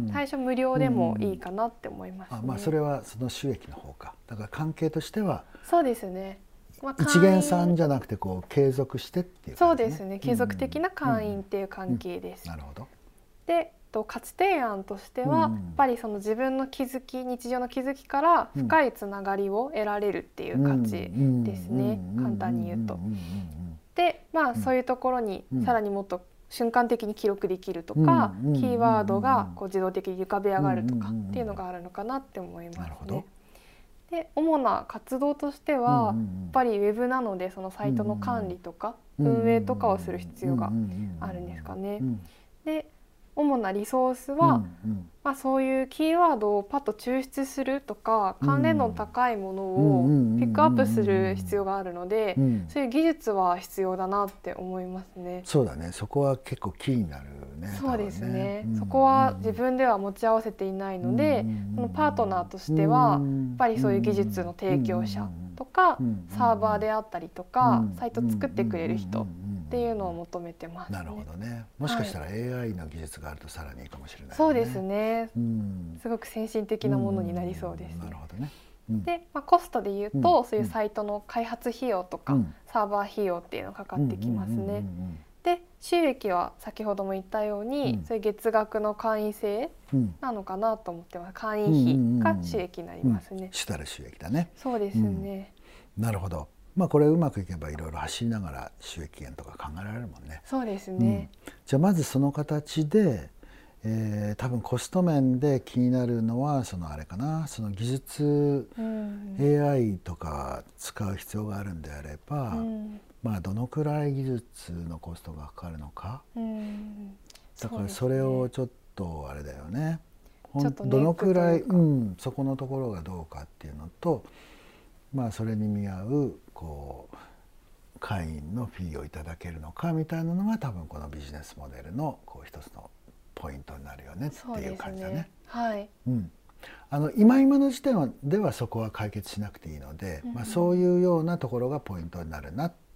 最初無料でもいいかなって思います、ね、 あ、まあ、それはその収益の方か。だから関係としてはそうですね、 まあ、一元さんじゃなくてこう継続してっていう感じですね。そうですね、継続的な会員っていう関係です。 なるほど。 で、価値提案としては、やっぱりその自分の気づき、日常の気づきから深いつながりを得られるっていう価値ですね、簡単に言うと。で、まあ、そういうところにさらにもっと瞬間的に記録できるとか、キーワードがこう自動的に浮かび上がるとかっていうのがあるのかなって思いますね。で、主な活動としては、やっぱりウェブなのでそのサイトの管理とか運営とかをする必要があるんですかね。で、主なリソースは、うんうん、まあ、そういうキーワードをパッと抽出するとか、関連度の高いものをピックアップする必要があるので、うん、そういう技術は必要だなって思いますね。 そうだね、そこは結構キーになるね。 そうですね、ね、そこは自分では持ち合わせていないので、うん、そのパートナーとしてはやっぱりそういう技術の提供者とか、サーバーであったりとか、サイト作ってくれる人っていうのを求めてますね。 なるほどね。もしかしたら エーアイ の技術があるとさらにいいかもしれないね。 そうですね、うん、すごく先進的なものになりそうです、ね。 なるほどね。うん、 で、まあ、コストでいうと、うん、そういうサイトの開発費用とか、うん、サーバー費用っていうのがかかってきますね。で、収益は先ほども言ったように、うん、そういう月額の会員制なのかなと思ってます。会員費が収益になりますね。 主たる収益だね。 そうですね。 うん、なるほど。まあ、これうまくいけばいろいろ走りながら収益源とか考えられるもんね。 そうですね。 うん、じゃあまずその形で、えー、多分コスト面で気になるのはそのあれかな、その技術、うん、エーアイ とか使う必要があるんであれば、うん、まあどのくらい技術のコストがかかるのか、うん、だからそれをちょっとあれだよね。 ちょっとどのくらい、うん、そこのところがどうかっていうのと、まあそれに見合うこう会員のフィーをいただけるのかみたいなのが多分このビジネスモデルのこう一つのポイントになるよねっていう感じだね。 ね、はい。 うん。あの今今の時点ではそこは解決しなくていいので、うん、まあそういうようなところがポイントになるなっ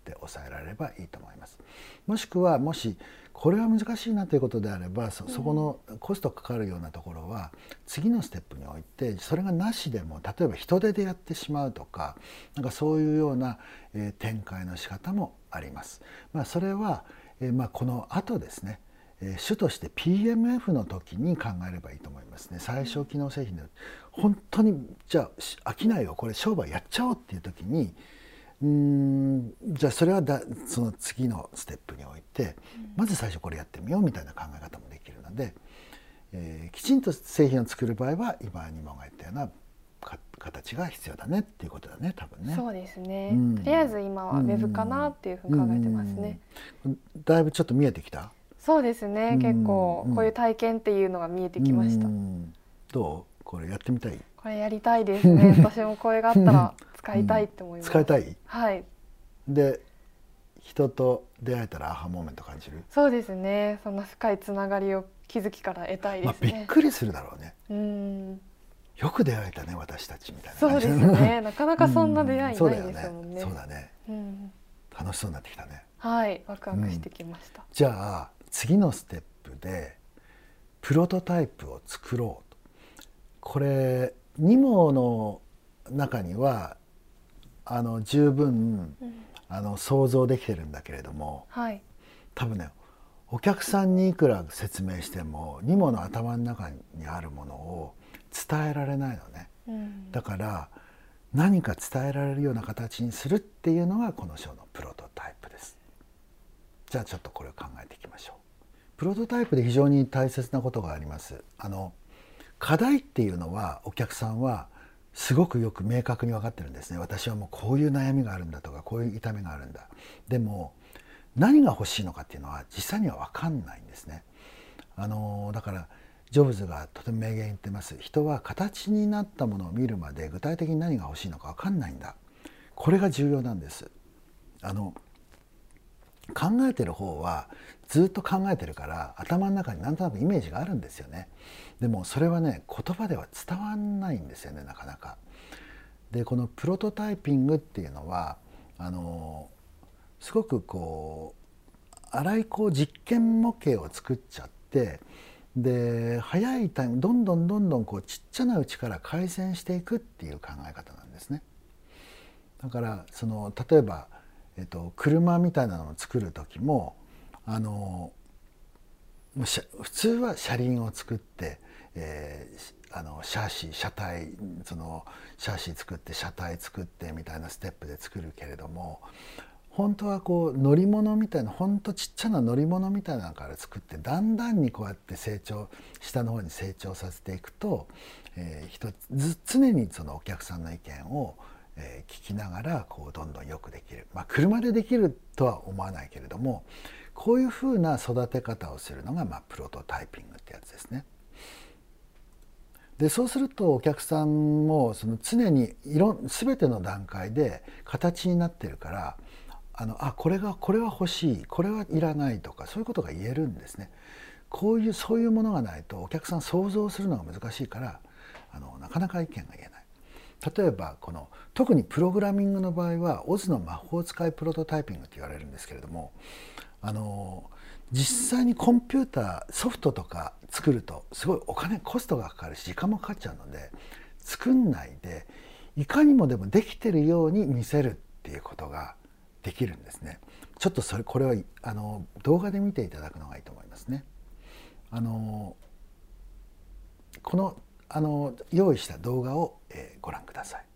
って抑えられればいいと思います。もしくはもしこれは難しいなということであれば そ, そこのコストかかるようなところは次のステップにおいてそれがなしでも例えば人手でやってしまうとかなんかそういうような、えー、展開の仕方もあります。まあ、それは、えーまあ、この後ですね主として ピーエムエフ の時に考えればいいと思いますね。最小機能製品で本当にじゃあ商いをこれ商売やっちゃおうっていう時にうーんじゃあそれはだその次のステップにおいてまず最初これやってみようみたいな考え方もできるので、えー、きちんと製品を作る場合は今にもが言ったような形が必要だねっていうことだね多分ね。 そうですね、うん、とりあえず今はウェブかなっていうふうに考えてますね。 うんうんうん、だいぶちょっと見えてきた？ そうですね、結構こういう体験っていうのが見えてきました。 どう？これやってみたい？ これやりたいですね。私もこれがあったら使いたいって思います。 使いたい？ はい。 で、人と出会えたらアハモーメント感じる？ そうですね。そんな深いつながりを気づきから得たいですね。 まあ、びっくりするだろうね。 うん。 よく出会えたね私たちみたいな感じ。そうですね。なかなかそんな出会いないですもんね。 そうだね。うん、楽しそうになってきたね。 はい、ワクワクしてきました。 うん、じゃあ次のステップでプロトタイプを作ろうと。これに網の中にはあの十分、うん、あの想像できてるんだけれども、 はい、 多分ねお客さんにいくら説明してもに網の頭の中にあるものを伝えられないのね、うん、だから何か伝えられるような形にするっていうのがこの章のプロトタイプです。じゃあちょっとこれを考えていきましょう。プロトタイプで非常に大切なことがあります。あの課題っていうのはお客さんはすごくよく明確に分かってるんですね。私はもうこういう悩みがあるんだとかこういう痛みがあるんだ。でも何が欲しいのかっていうのは実際には分かんないんですね。あのだからジョブズがとても名言言ってます。人は形になったものを見るまで具体的に何が欲しいのか分かんないんだ。これが重要なんです。あの考えてる方はずっと考えてるから頭の中になんとなくイメージがあるんですよね。でもそれはね言葉では伝わんないんですよねなかなか。でこのプロトタイピングっていうのはあのすごくこう粗いこう実験模型を作っちゃってで早いタイムどんどんどんどんこうちっちゃなうちから改善していくっていう考え方なんですね。だからその例えばえっと、車みたいなのを作る時もあの普通は車輪を作って、えー、あのシャシ車体そのシャシ作って車体作ってみたいなステップで作るけれども本当はこう乗り物みたいな本当ちっちゃな乗り物みたいなのから作ってだんだんにこうやって成長下の方に成長させていくと、えー、一つ常にそのお客さんの意見をえー、聞きながらこうどんどんよくできる、まあ、車でできるとは思わないけれどもこういうふうな育て方をするのが、まあ、プロトタイピングってやつですね。でそうするとお客さんもその常にいろ全ての段階で形になってるからあのあこれがこれは欲しいこれはいらないとかそういうことが言えるんですね。こういうそういうものがないとお客さん想像するのが難しいからあのなかなか意見が言えない。例えばこの特にプログラミングの場合はオズの魔法使いプロトタイピングって言われるんですけれどもあの実際にコンピューターソフトとか作るとすごいお金コストがかかるし時間もかかっちゃうので作んないでいかにもでもできてるように見せるっていうことができるんですね。ちょっとそれこれはあの動画で見ていただくのがいいと思いますね。あのこのあの用意した動画を、えー、ご覧ください。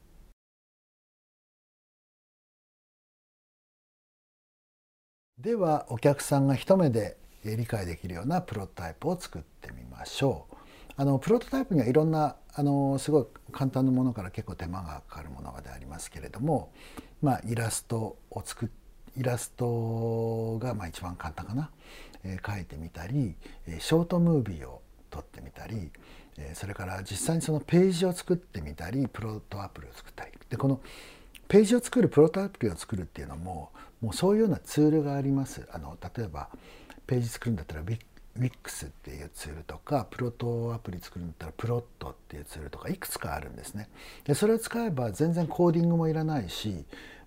ではお客さんが一目で理解できるようなプロトタイプを作ってみましょう。あのプロトタイプにはいろんなあのすごい簡単なものから結構手間がかかるものでありますけれども、まあ、イラストを作っイラストがまあ一番簡単かな、えー、描いてみたりショートムービーを撮ってみたりそれから実際にそのページを作ってみたりプロトアプリを作ったりでこのページを作るプロトアプリを作るっていうのももうそういうようなツールがあります。あの例えばページ作るんだったら ウィックス っていうツールとかプロトアプリ作るんだったらプロットっていうツールとかいくつかあるんですね。でそれを使えば全然コーディングもいらないし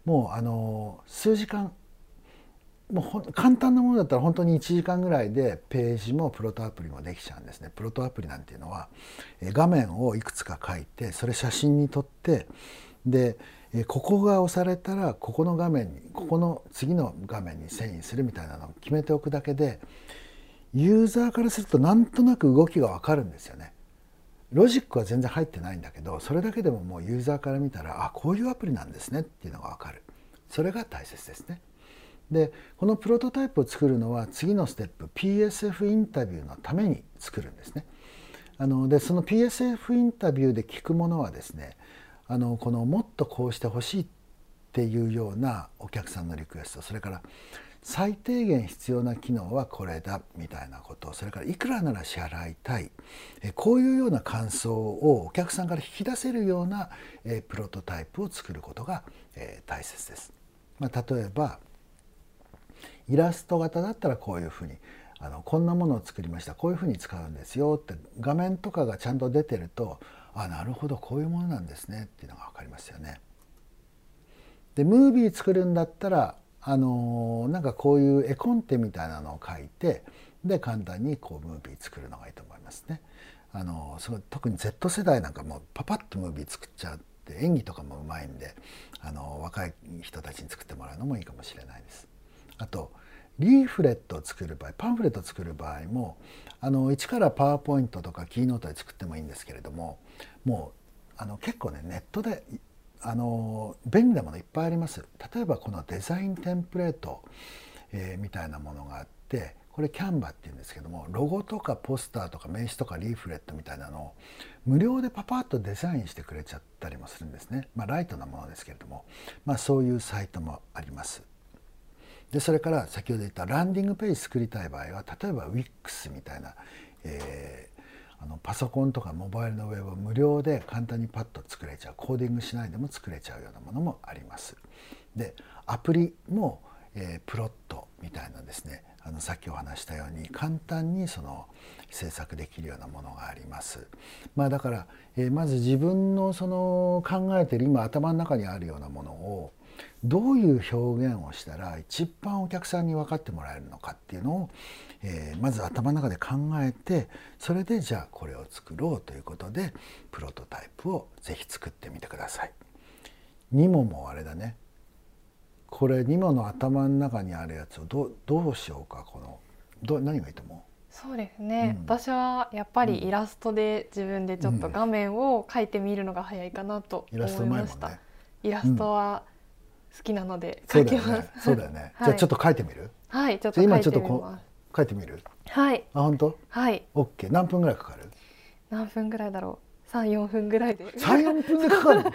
もうあの数時間、もうほ簡単なものだったら本当にいちじかんぐらいでページもプロトアプリもできちゃうんですね。プロトアプリなんていうのは画面をいくつか書いて、それ写真に撮って、でここが押されたらここの画面に、ここの次の画面に遷移するみたいなのを決めておくだけで、ユーザーからするとなんとなく動きが分かるんですよね。ロジックは全然入ってないんだけど、それだけでももうユーザーから見たら、あ、こういうアプリなんですねっていうのが分かる。それが大切ですね。でこのプロトタイプを作るのは次のステップ ピーエスエフ インタビューのために作るんですね。あのでその ピーエスエフ インタビューで聞くものはですね、あのこのもっとこうしてほしいっていうようなお客さんのリクエスト、それから最低限必要な機能はこれだみたいなこと、それからいくらなら支払いたい、こういうような感想をお客さんから引き出せるようなプロトタイプを作ることが大切です。まあ、例えばイラスト型だったらこういうふうにあのこんなものを作りました、こういうふうに使うんですよって画面とかがちゃんと出てると、あ、なるほどこういうものなんですねっていうのが分かりますよね。でムービー作るんだったらあのなんかこういう絵コンテみたいなのを書いて、で簡単にこうムービー作るのがいいと思いますね。あのすごい特に Z 世代なんかもうパパッとムービー作っちゃって、演技とかもうまいんで、あの若い人たちに作ってもらうのもいいかもしれないです。あとリーフレットを作る場合、パンフレットを作る場合もあの一からパワーポイントとかキーノートで作ってもいいんですけれども、もうあの結構ねネットであの便利なものいっぱいあります。例えばこのデザインテンプレート、えー、みたいなものがあって、これキャンバっていうんですけども、ロゴとかポスターとか名刺とかリーフレットみたいなのを無料でパパッとデザインしてくれちゃったりもするんですね。まあライトなものですけれども、まあそういうサイトもあります。でそれから先ほど言ったランディングページ作りたい場合は、例えば ウィックス みたいな、えー、あのパソコンとかモバイルのウェブを無料で簡単にパッと作れちゃう、コーディングしないでも作れちゃうようなものもあります。でアプリも、えー、プロットみたいなですね、あのさっきお話したように簡単にその制作できるようなものがあります。まあ、だから、えー、まず自分のその考えている今頭の中にあるようなものをどういう表現をしたら一番お客さんに分かってもらえるのかっていうのを、えー、まず頭の中で考えて、それでじゃあこれを作ろうということでプロトタイプをぜひ作ってみてください。ニモもあれだね、これニモの頭の中にあるやつをどう、どうしようか、このど何がいいと思う？ そうですね、 うん、 私はやっぱりイラストで自分でちょっと画面を描いてみるのが早いかなと思いました。うん、イラストは好きなので描きます。 そうだよね。じゃあちょっと描いてみる？ はい、ちょっと描いてみます。 描いてみる？ はい。 あ、本当？はい。オッケー。何分ぐらいかかる？ 何分ぐらいだろう。さん、よんぷんぐらいで。 さん、よんぷんでかかるの？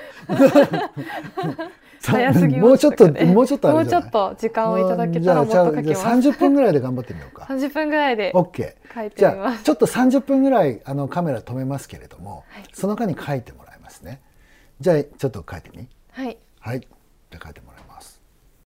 早すぎもうちょっともうちょっとあるじゃない？ もうちょっと時間をいただけたらもっと描きます。 さんじゅっぷんぐらいで頑張ってみようか。 さんじゅっぷんぐらいで。 オッケー。 描いてみます。 じゃあちょっとさんじゅっぷんぐらいあのカメラ止めますけれども、はい、その間に描いてもらいますね。じゃあちょっと描いてみ。 はい。 はい。じゃあ描いてもらいます。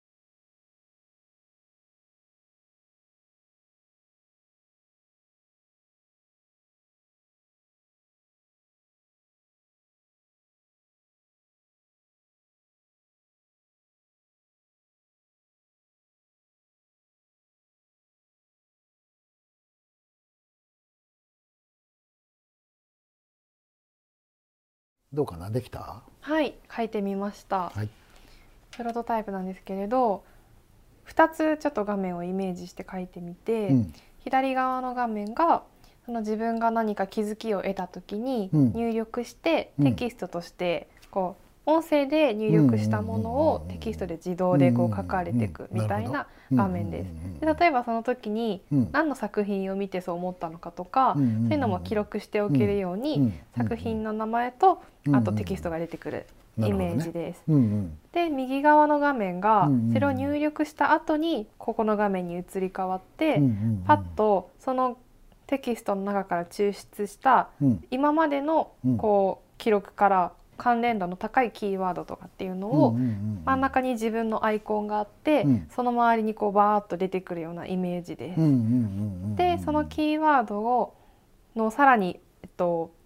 どうかな、できた？ はい、書いてみました。 はい、 プロトタイプなんですけれど、ふたつちょっと画面をイメージして書いてみて、うん、左側の画面がその自分が何か気づきを得た時に入力してテキストとしてこう音声で入力したものをテキストで自動でこう書かれていくみたいな画面です。で例えばその時に何の作品を見てそう思ったのかとか、そういうのも記録しておけるように作品の名前とあとテキストが出てくるイメージです。で右側の画面がそれを入力した後にここの画面に移り変わってパッとそのテキストの中から抽出した今までのこう記録から関連度の高いキーワードとかっていうのを真ん中に自分のアイコンがあって、その周りにこうバーッと出てくるようなイメージです。でそのキーワードをのさらに、えっと、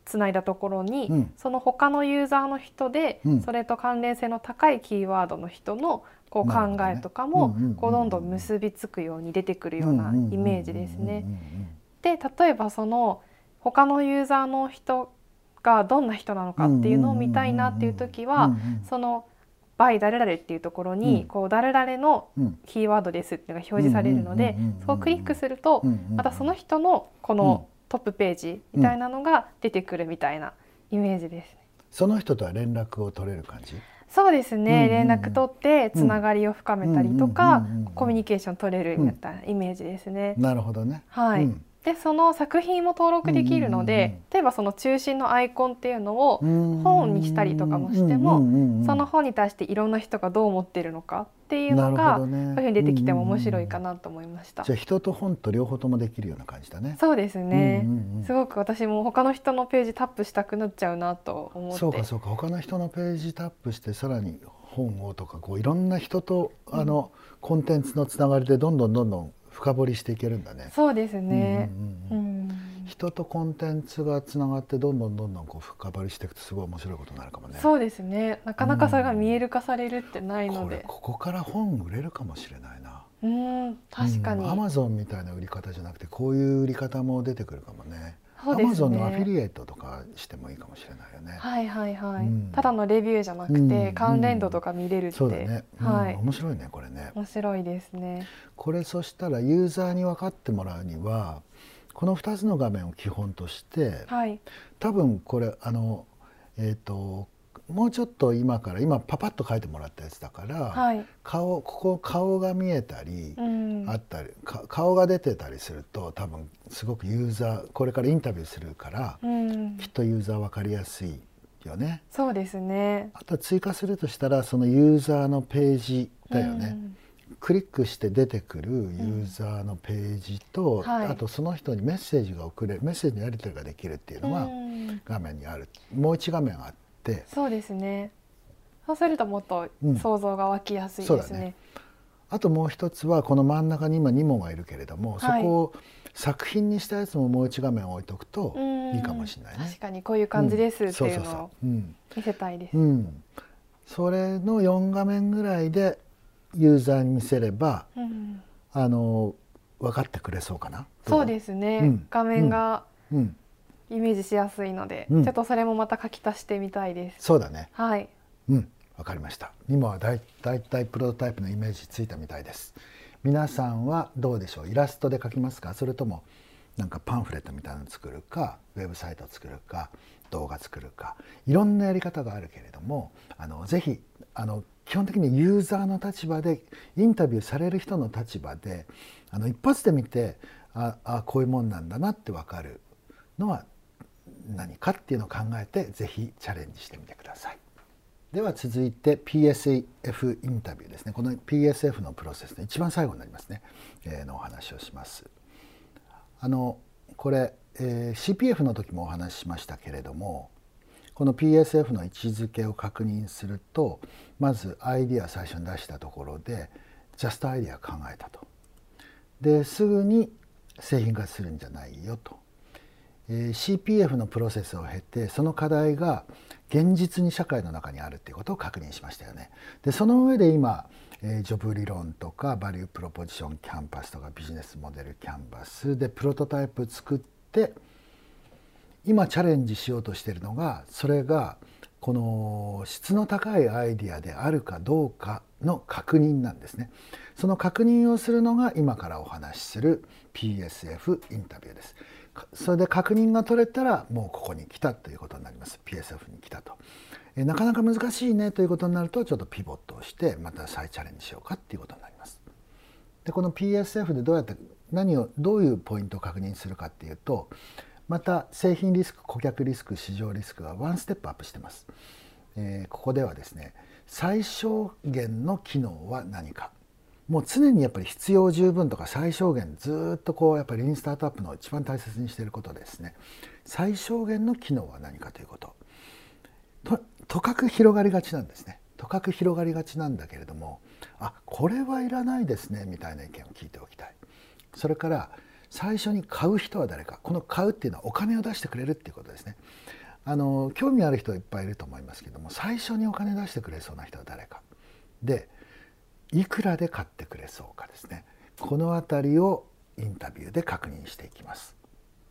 つないだところに、 うん、 その他のユーザーの人で、 うん、 それと関連性の高いキーワードの人のこう考えとかもこうどんどん結びつくように出てくるようなイメージですね。で例えばその他のユーザーの人がどんな人なのかっていうのを見たいなっていう時は、そのby誰々っていうところにこう誰々のキーワードですっていうのが表示されるので、そこをクリックするとまたその人のこのトップページみたいなのが出てくるみたいなイメージですね。 その人とは連絡を取れる感じ？ そうですね、連絡取ってつながりを深めたりとかコミュニケーション取れるみたいなイメージですね。 なるほどね。 はい、うん、でその作品も登録できるので、例えばその中心のアイコンっていうのを本にしたりとかもしても、その本に対していろんな人がどう思ってるのかっていうのが、ね、こういうふうに出てきても面白いかなと思いました。 じゃあ人と本と両方ともできるような感じだね。 そうですね、うんうんうん、すごく私も他の人のページタップしたくなっちゃうなと思って。 そうかそうか、他の人のページタップしてさらに本をとかこういろんな人とあの、うん、コンテンツのつながりでどんどんどんどん深掘りしていけるんだね。 そうですね、 うんうんうんうん、人とコンテンツがつながってどんどんどんどんこう深掘りしていくとすごい面白いことになるかもね。 そうですね、なかなかそれが見える化されるってないので、 うん、これここから本売れるかもしれないな。 うん、確かに、 アマゾンみたいな売り方じゃなくてこういう売り方も出てくるかもね。アマゾンのアフィリエイトとかしてもいいかもしれないよね。 はいはいはい、うん、ただのレビューじゃなくて、うん、関連度とか見れるって、 そうだね、 はい、 うん、面白いねこれね。 面白いですね。 これそしたらユーザーに分かってもらうにはこのふたつの画面を基本として、 はい、 多分これあのえっともうちょっと今から今パパッと書いてもらったやつだから、はい、顔ここ顔が見えたり、うん、あったり顔が出てたりすると多分すごくユーザーこれからインタビューするから、うん、きっとユーザー分かりやすいよね。 そうですね。 あと追加するとしたらそのユーザーのページだよね、うん、クリックして出てくるユーザーのページと、うん、はい、あとその人にメッセージが送れるメッセージのやり取りができるっていうのが画面にある、うん、もう一画面あって。 そうですね。そうするともっと想像が湧きやすいですね。うん、そうだね。 あともう一つはこの真ん中に今に問がいるけれども、はい、そこを作品にしたやつももう一画面置いとくといいかもしれないね。 確かにこういう感じですっていうのを見せたいです。 うん、それのよん画面ぐらいでユーザーに見せれば、うん、あの分かってくれそうかな。 そうですね。うん、画面が、うんうんイメージしやすいので、うん、ちょっとそれもまた書き足してみたいです。 そうだね。 はい。 うん、わかりました。今はだいたいプロトタイプのイメージついたみたいです。皆さんはどうでしょう。イラストで描きますか、それともなんかパンフレットみたいなの作るか、ウェブサイト作るか、動画作るか、いろんなやり方があるけれども、あのぜひあの基本的にユーザーの立場でインタビューされる人の立場であの一発で見てああこういうもんなんだなってわかるのは何かっていうのを考えてぜひチャレンジしてみてください。では続いて ピーエスエフ インタビューですね。この ピーエスエフ のプロセスの一番最後になりますね、えー、のお話をします。あのこれ、えー、シーピーエフ の時もお話ししましたけれども、この ピーエスエフ の位置づけを確認するとまずアイディア最初に出したところでジャストアイディア考えたと。ですぐに製品化するんじゃないよと。シーピーエフ のプロセスを経てその課題が現実に社会の中にあるっていうことを確認しましたよね。でその上で今ジョブ理論とかバリュープロポジションキャンパスとかビジネスモデルキャンバスでプロトタイプ作って今チャレンジしようとしているのがそれがこの質の高いアイディアであるかどうかの確認なんですね。その確認をするのが今からお話しする ピーエスエフ インタビューです。それで確認が取れたらもうここに来たということになります。 ピーエスエフ に来たと。えなかなか難しいねということになるとちょっとピボットをしてまた再チャレンジしようかっていうことになります。でこの ピーエスエフ でどうやって何をどういうポイントを確認するかっていうと、また製品リスク、顧客リスク、市場リスクがワンステップアップしてます。えー、ここではですね、最小限の機能は何か、もう常にやっぱり必要十分とか最小限ずっとこうやっぱりリーンスタートアップの一番大切にしていることですね。最小限の機能は何かということ。と、とかく広がりがちなんですね。とかく広がりがちなんだけれども、あ、これはいらないですねみたいな意見を聞いておきたい。それから最初に買う人は誰か、この買うっていうのはお金を出してくれるっていうことですね。あの興味ある人いっぱいいると思いますけども、最初にお金出してくれそうな人は誰かで、いくらで買ってくれそうかですね。このあたりをインタビューで確認していきます。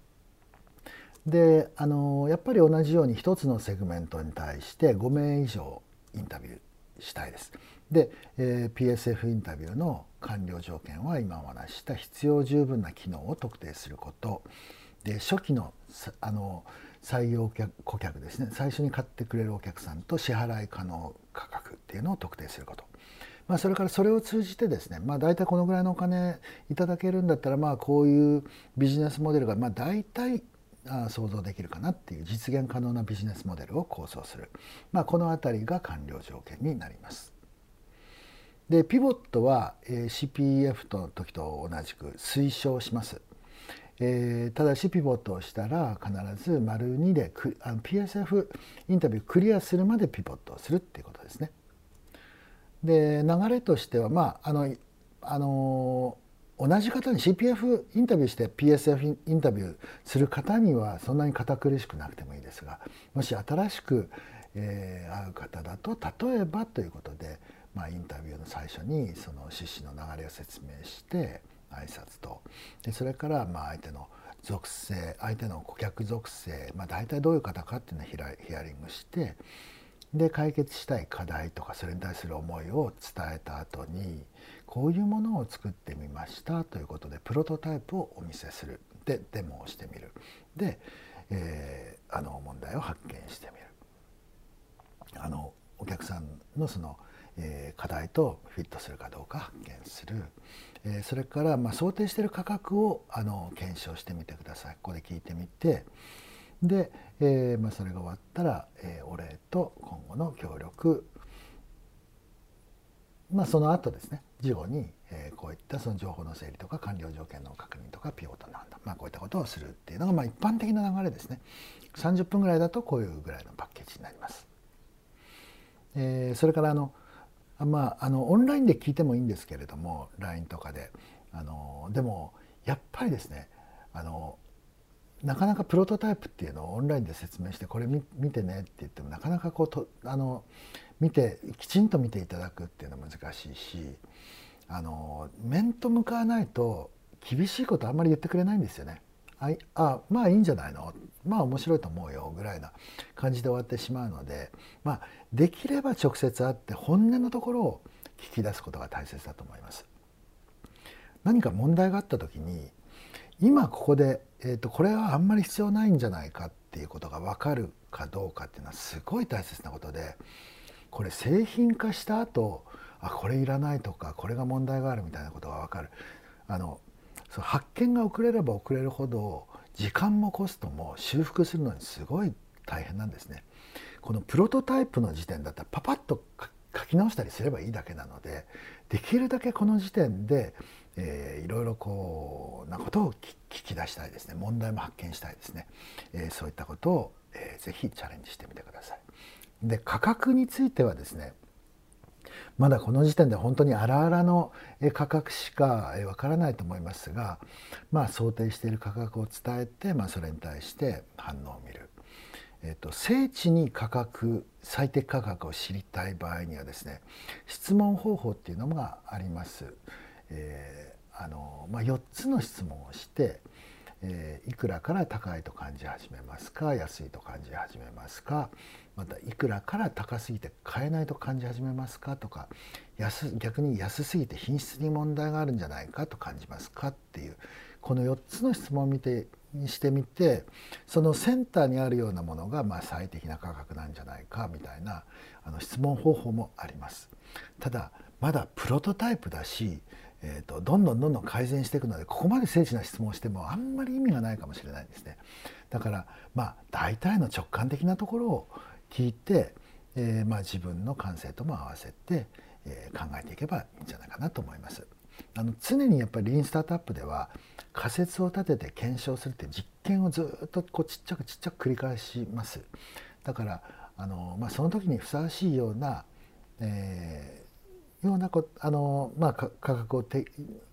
であのやっぱり同じように一つのセグメントに対してごめい以上インタビューしたいです。で、えー、ピーエスエフ インタビューの完了条件は今お話しした必要十分な機能を特定することで、初期のあの採用顧客ですね、最初に買ってくれるお客さんと支払い可能価格っていうのを特定すること、まあ、それからそれを通じてですね、まあ、大体このぐらいのお金いただけるんだったら、まあこういうビジネスモデルがまあ大体想像できるかなっていう実現可能なビジネスモデルを構想する、まあ、このあたりが完了条件になります。でピボットは シーピーエフ の時と同じく推奨します。えー、ただしピボットをしたら必ず丸にであの ピーエスエフ インタビュークリアするまでピボットをするっていうことですね。で流れとしてはまああのあの同じ方に シーピーエフ インタビューして ピーエスエフ インタビューする方にはそんなに堅苦しくなくてもいいですが、もし新しく、えー、会う方だと例えばということで、まあ、インタビューの最初にその趣旨の流れを説明して挨拶と、でそれからまあ相手の属性、相手の顧客属性、まあ、大体どういう方かっていうのをヒアリングして、で解決したい課題とかそれに対する思いを伝えた後に、こういうものを作ってみましたということでプロトタイプをお見せする、でデモをしてみる、で、えー、あの問題を発見してみる、あのお客さんのその、えー、課題とフィットするかどうか発見する、えー、それからまあ想定している価格をあの検証してみてください。ここで聞いてみて、で、えーまあ、それが終わったら、えー、お礼と今後の協力、まあ、その後ですね、事後に、えー、こういったその情報の整理とか完了条件の確認とかピボットなんだ、まあ、こういったことをするっていうのがまあ一般的な流れですね。さんじゅっぷんぐらいだとこういうぐらいのパッケージになります。えー、それからあの、まあ、あのオンラインで聞いてもいいんですけれども ライン とかであのでもやっぱりですね、あのなかなかプロトタイプっていうのをオンラインで説明してこれ見てねって言ってもなかなかこうとあの見てきちんと見ていただくっていうのは難しいし、あの面と向かわないと厳しいことあんまり言ってくれないんですよね。ああまあいいんじゃないの、まあ面白いと思うよぐらいな感じで終わってしまうので、まあできれば直接会って本音のところを聞き出すことが大切だと思います。何か問題があった時に今ここで、えーと、これはあんまり必要ないんじゃないかっていうことが分かるかどうかっていうのはすごい大切なことで、これ製品化した後、あこれいらないとかこれが問題があるみたいなことが分かる、あのその発見が遅れれば遅れるほど時間もコストも修復するのにすごい大変なんですね。このプロトタイプの時点だったらパパッと書き直したりすればいいだけなので、できるだけこの時点で、えー、いろいろこうなことを聞き出したいですね。問題も発見したいですね。えー、そういったことを、えー、ぜひチャレンジしてみてください。で価格についてはですね、まだこの時点で本当に荒々の価格しかわからないと思いますが、まあ、想定している価格を伝えて、まあ、それに対して反応を見る。えっと、精緻に価格最適価格を知りたい場合にはですね、質問方法っていうのがあります。えーあのまあ、よっつの質問をして、えー、いくらから高いと感じ始めますか、安いと感じ始めますか、またいくらから高すぎて買えないと感じ始めますかとか、安逆に安すぎて品質に問題があるんじゃないかと感じますかっていう、このよっつの質問を見てにしてみて、そのセンターにあるようなものがまあ最適な価格なんじゃないかみたいなあの質問方法もあります。ただまだプロトタイプだし、えー、とどんどんどんどん改善していくので、ここまで精緻な質問をしてもあんまり意味がないかもしれないですね。だからまあ大体の直感的なところを聞いて、えー、まあ自分の感性とも合わせて、えー、考えていけばいいんじゃないかなと思います。あの常にやっぱりリーンスタートアップでは仮説を立てて検証するっていう実験をずっとこうちっちゃくちっちゃく繰り返します。だからあの、まあ、その時にふさわしいような、えー、ようなこあの、まあ、価格をて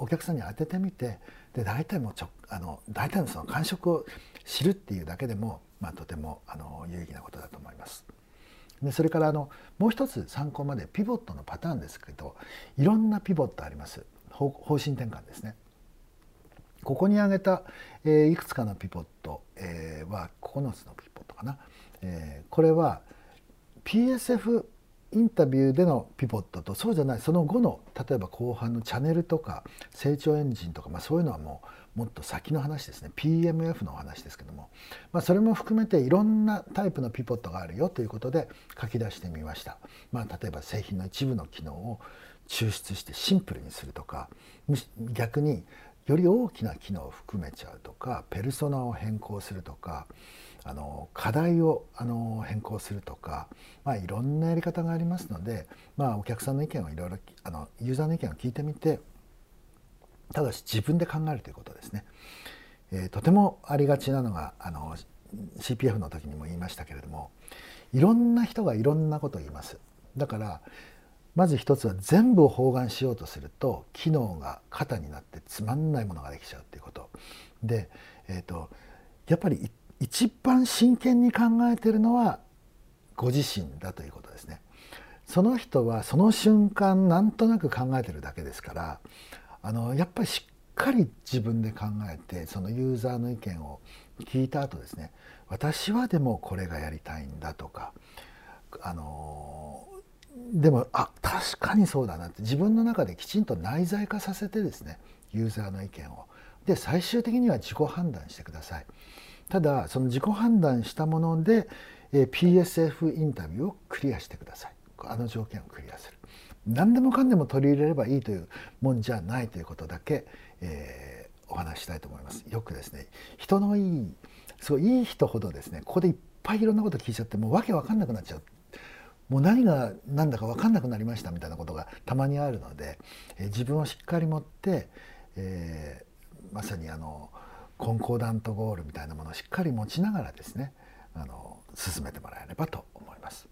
お客さんに当ててみて、で大体もうちょあの大体のその感触を知るっていうだけでも、まあ、とてもあの有意義なことだと思います。でそれからあのもう一つ参考までピボットのパターンですけど、いろんなピボットあります。方針転換ですね。ここに挙げた、えー、いくつかのピボット、えー、はここのつのピボットかな、えー、これは ピーエスエフ インタビューでのピボットとそうじゃないその後の例えば後半のチャンネルとか成長エンジンとか、まあ、そういうのはもうもっと先の話ですね。 ピーエムエフ のお話ですけども、まあ、それも含めていろんなタイプのピボットがあるよということで書き出してみました。まあ、例えば製品の一部の機能を抽出してシンプルにするとか、逆により大きな機能を含めちゃうとか、ペルソナを変更するとか、あの課題をあの変更するとか、まあ、いろんなやり方がありますので、まあ、お客さんの意見をいろいろあのユーザーの意見を聞いてみて、ただし自分で考えるということですね。えー、とてもありがちなのがあの シーピーエフ の時にも言いましたけれども、いろんな人がいろんなことを言います。だからまず一つは全部を包含しようとすると機能が肩になってつまんないものができちゃうっていうことで、えー、とやっぱり一番真剣に考えているのはご自身だということですね。その人はその瞬間なんとなく考えてるだけですから、あのやっぱりしっかり自分で考えて、そのユーザーの意見を聞いた後ですね、私はでもこれがやりたいんだとか、あのでもあ確かにそうだなって自分の中できちんと内在化させてですね、ユーザーの意見をで最終的には自己判断してください。ただその自己判断したもので ピーエスエフ インタビューをクリアしてください。あの条件をクリアする。何でもかんでも取り入れればいいというもんじゃないということだけ、えー、お話ししたいと思います。よくですね、人のいいすごいいい人ほどですね、ここでいっぱいいろんなこと聞いちゃってもうわけわかんなくなっちゃう。もう何が何だか分かんなくなりましたみたいなことがたまにあるので、えー、自分をしっかり持って、えー、まさにあのコンコーダントゴールみたいなものをしっかり持ちながらですね、あの進めてもらえればと思います。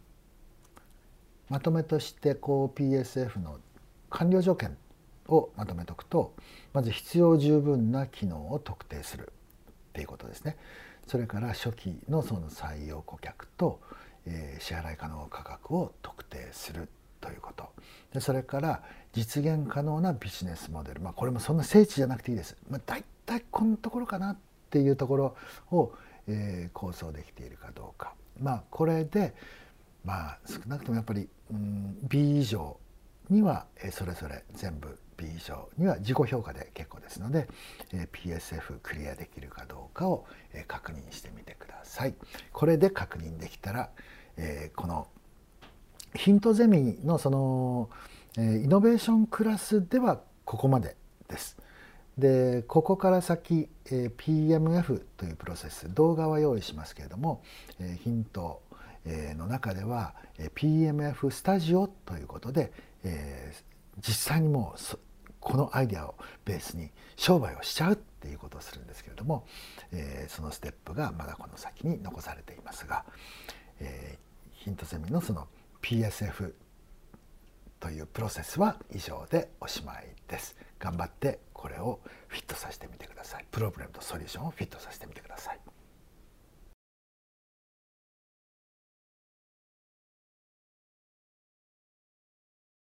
まとめとしてこう ピーエスエフ の完了条件をまとめておくと、まず必要十分な機能を特定するっていうことですね。それから初期のその採用顧客と、えー、支払い可能価格を特定するということ。でそれから実現可能なビジネスモデル、まあ、これもそんな精緻じゃなくていいです。まあ、大体こんなところかなっていうところを、えー、構想できているかどうか。まあこれでまあ少なくともやっぱり、うん、ビー 以上にはそれぞれ全部 ビー 以上には自己評価で結構ですので ピーエスエフ クリアできるかどうかを確認してみてください。これで確認できたらこのヒントゼミのそのイノベーションクラスではここまでです。でここから先 ピーエムエフ というプロセス、動画は用意しますけれどもヒントの中では ピーエムエフ スタジオということで、えー、実際にもうこのアイデアをベースに商売をしちゃうっていうことをするんですけれども、えー、そのステップがまだこの先に残されていますが、えー、ヒントゼミのその ピーエスエフ というプロセスは以上でおしまいです。頑張ってこれをフィットさせてみてください。プロブレムとソリューションをフィットさせてみてください。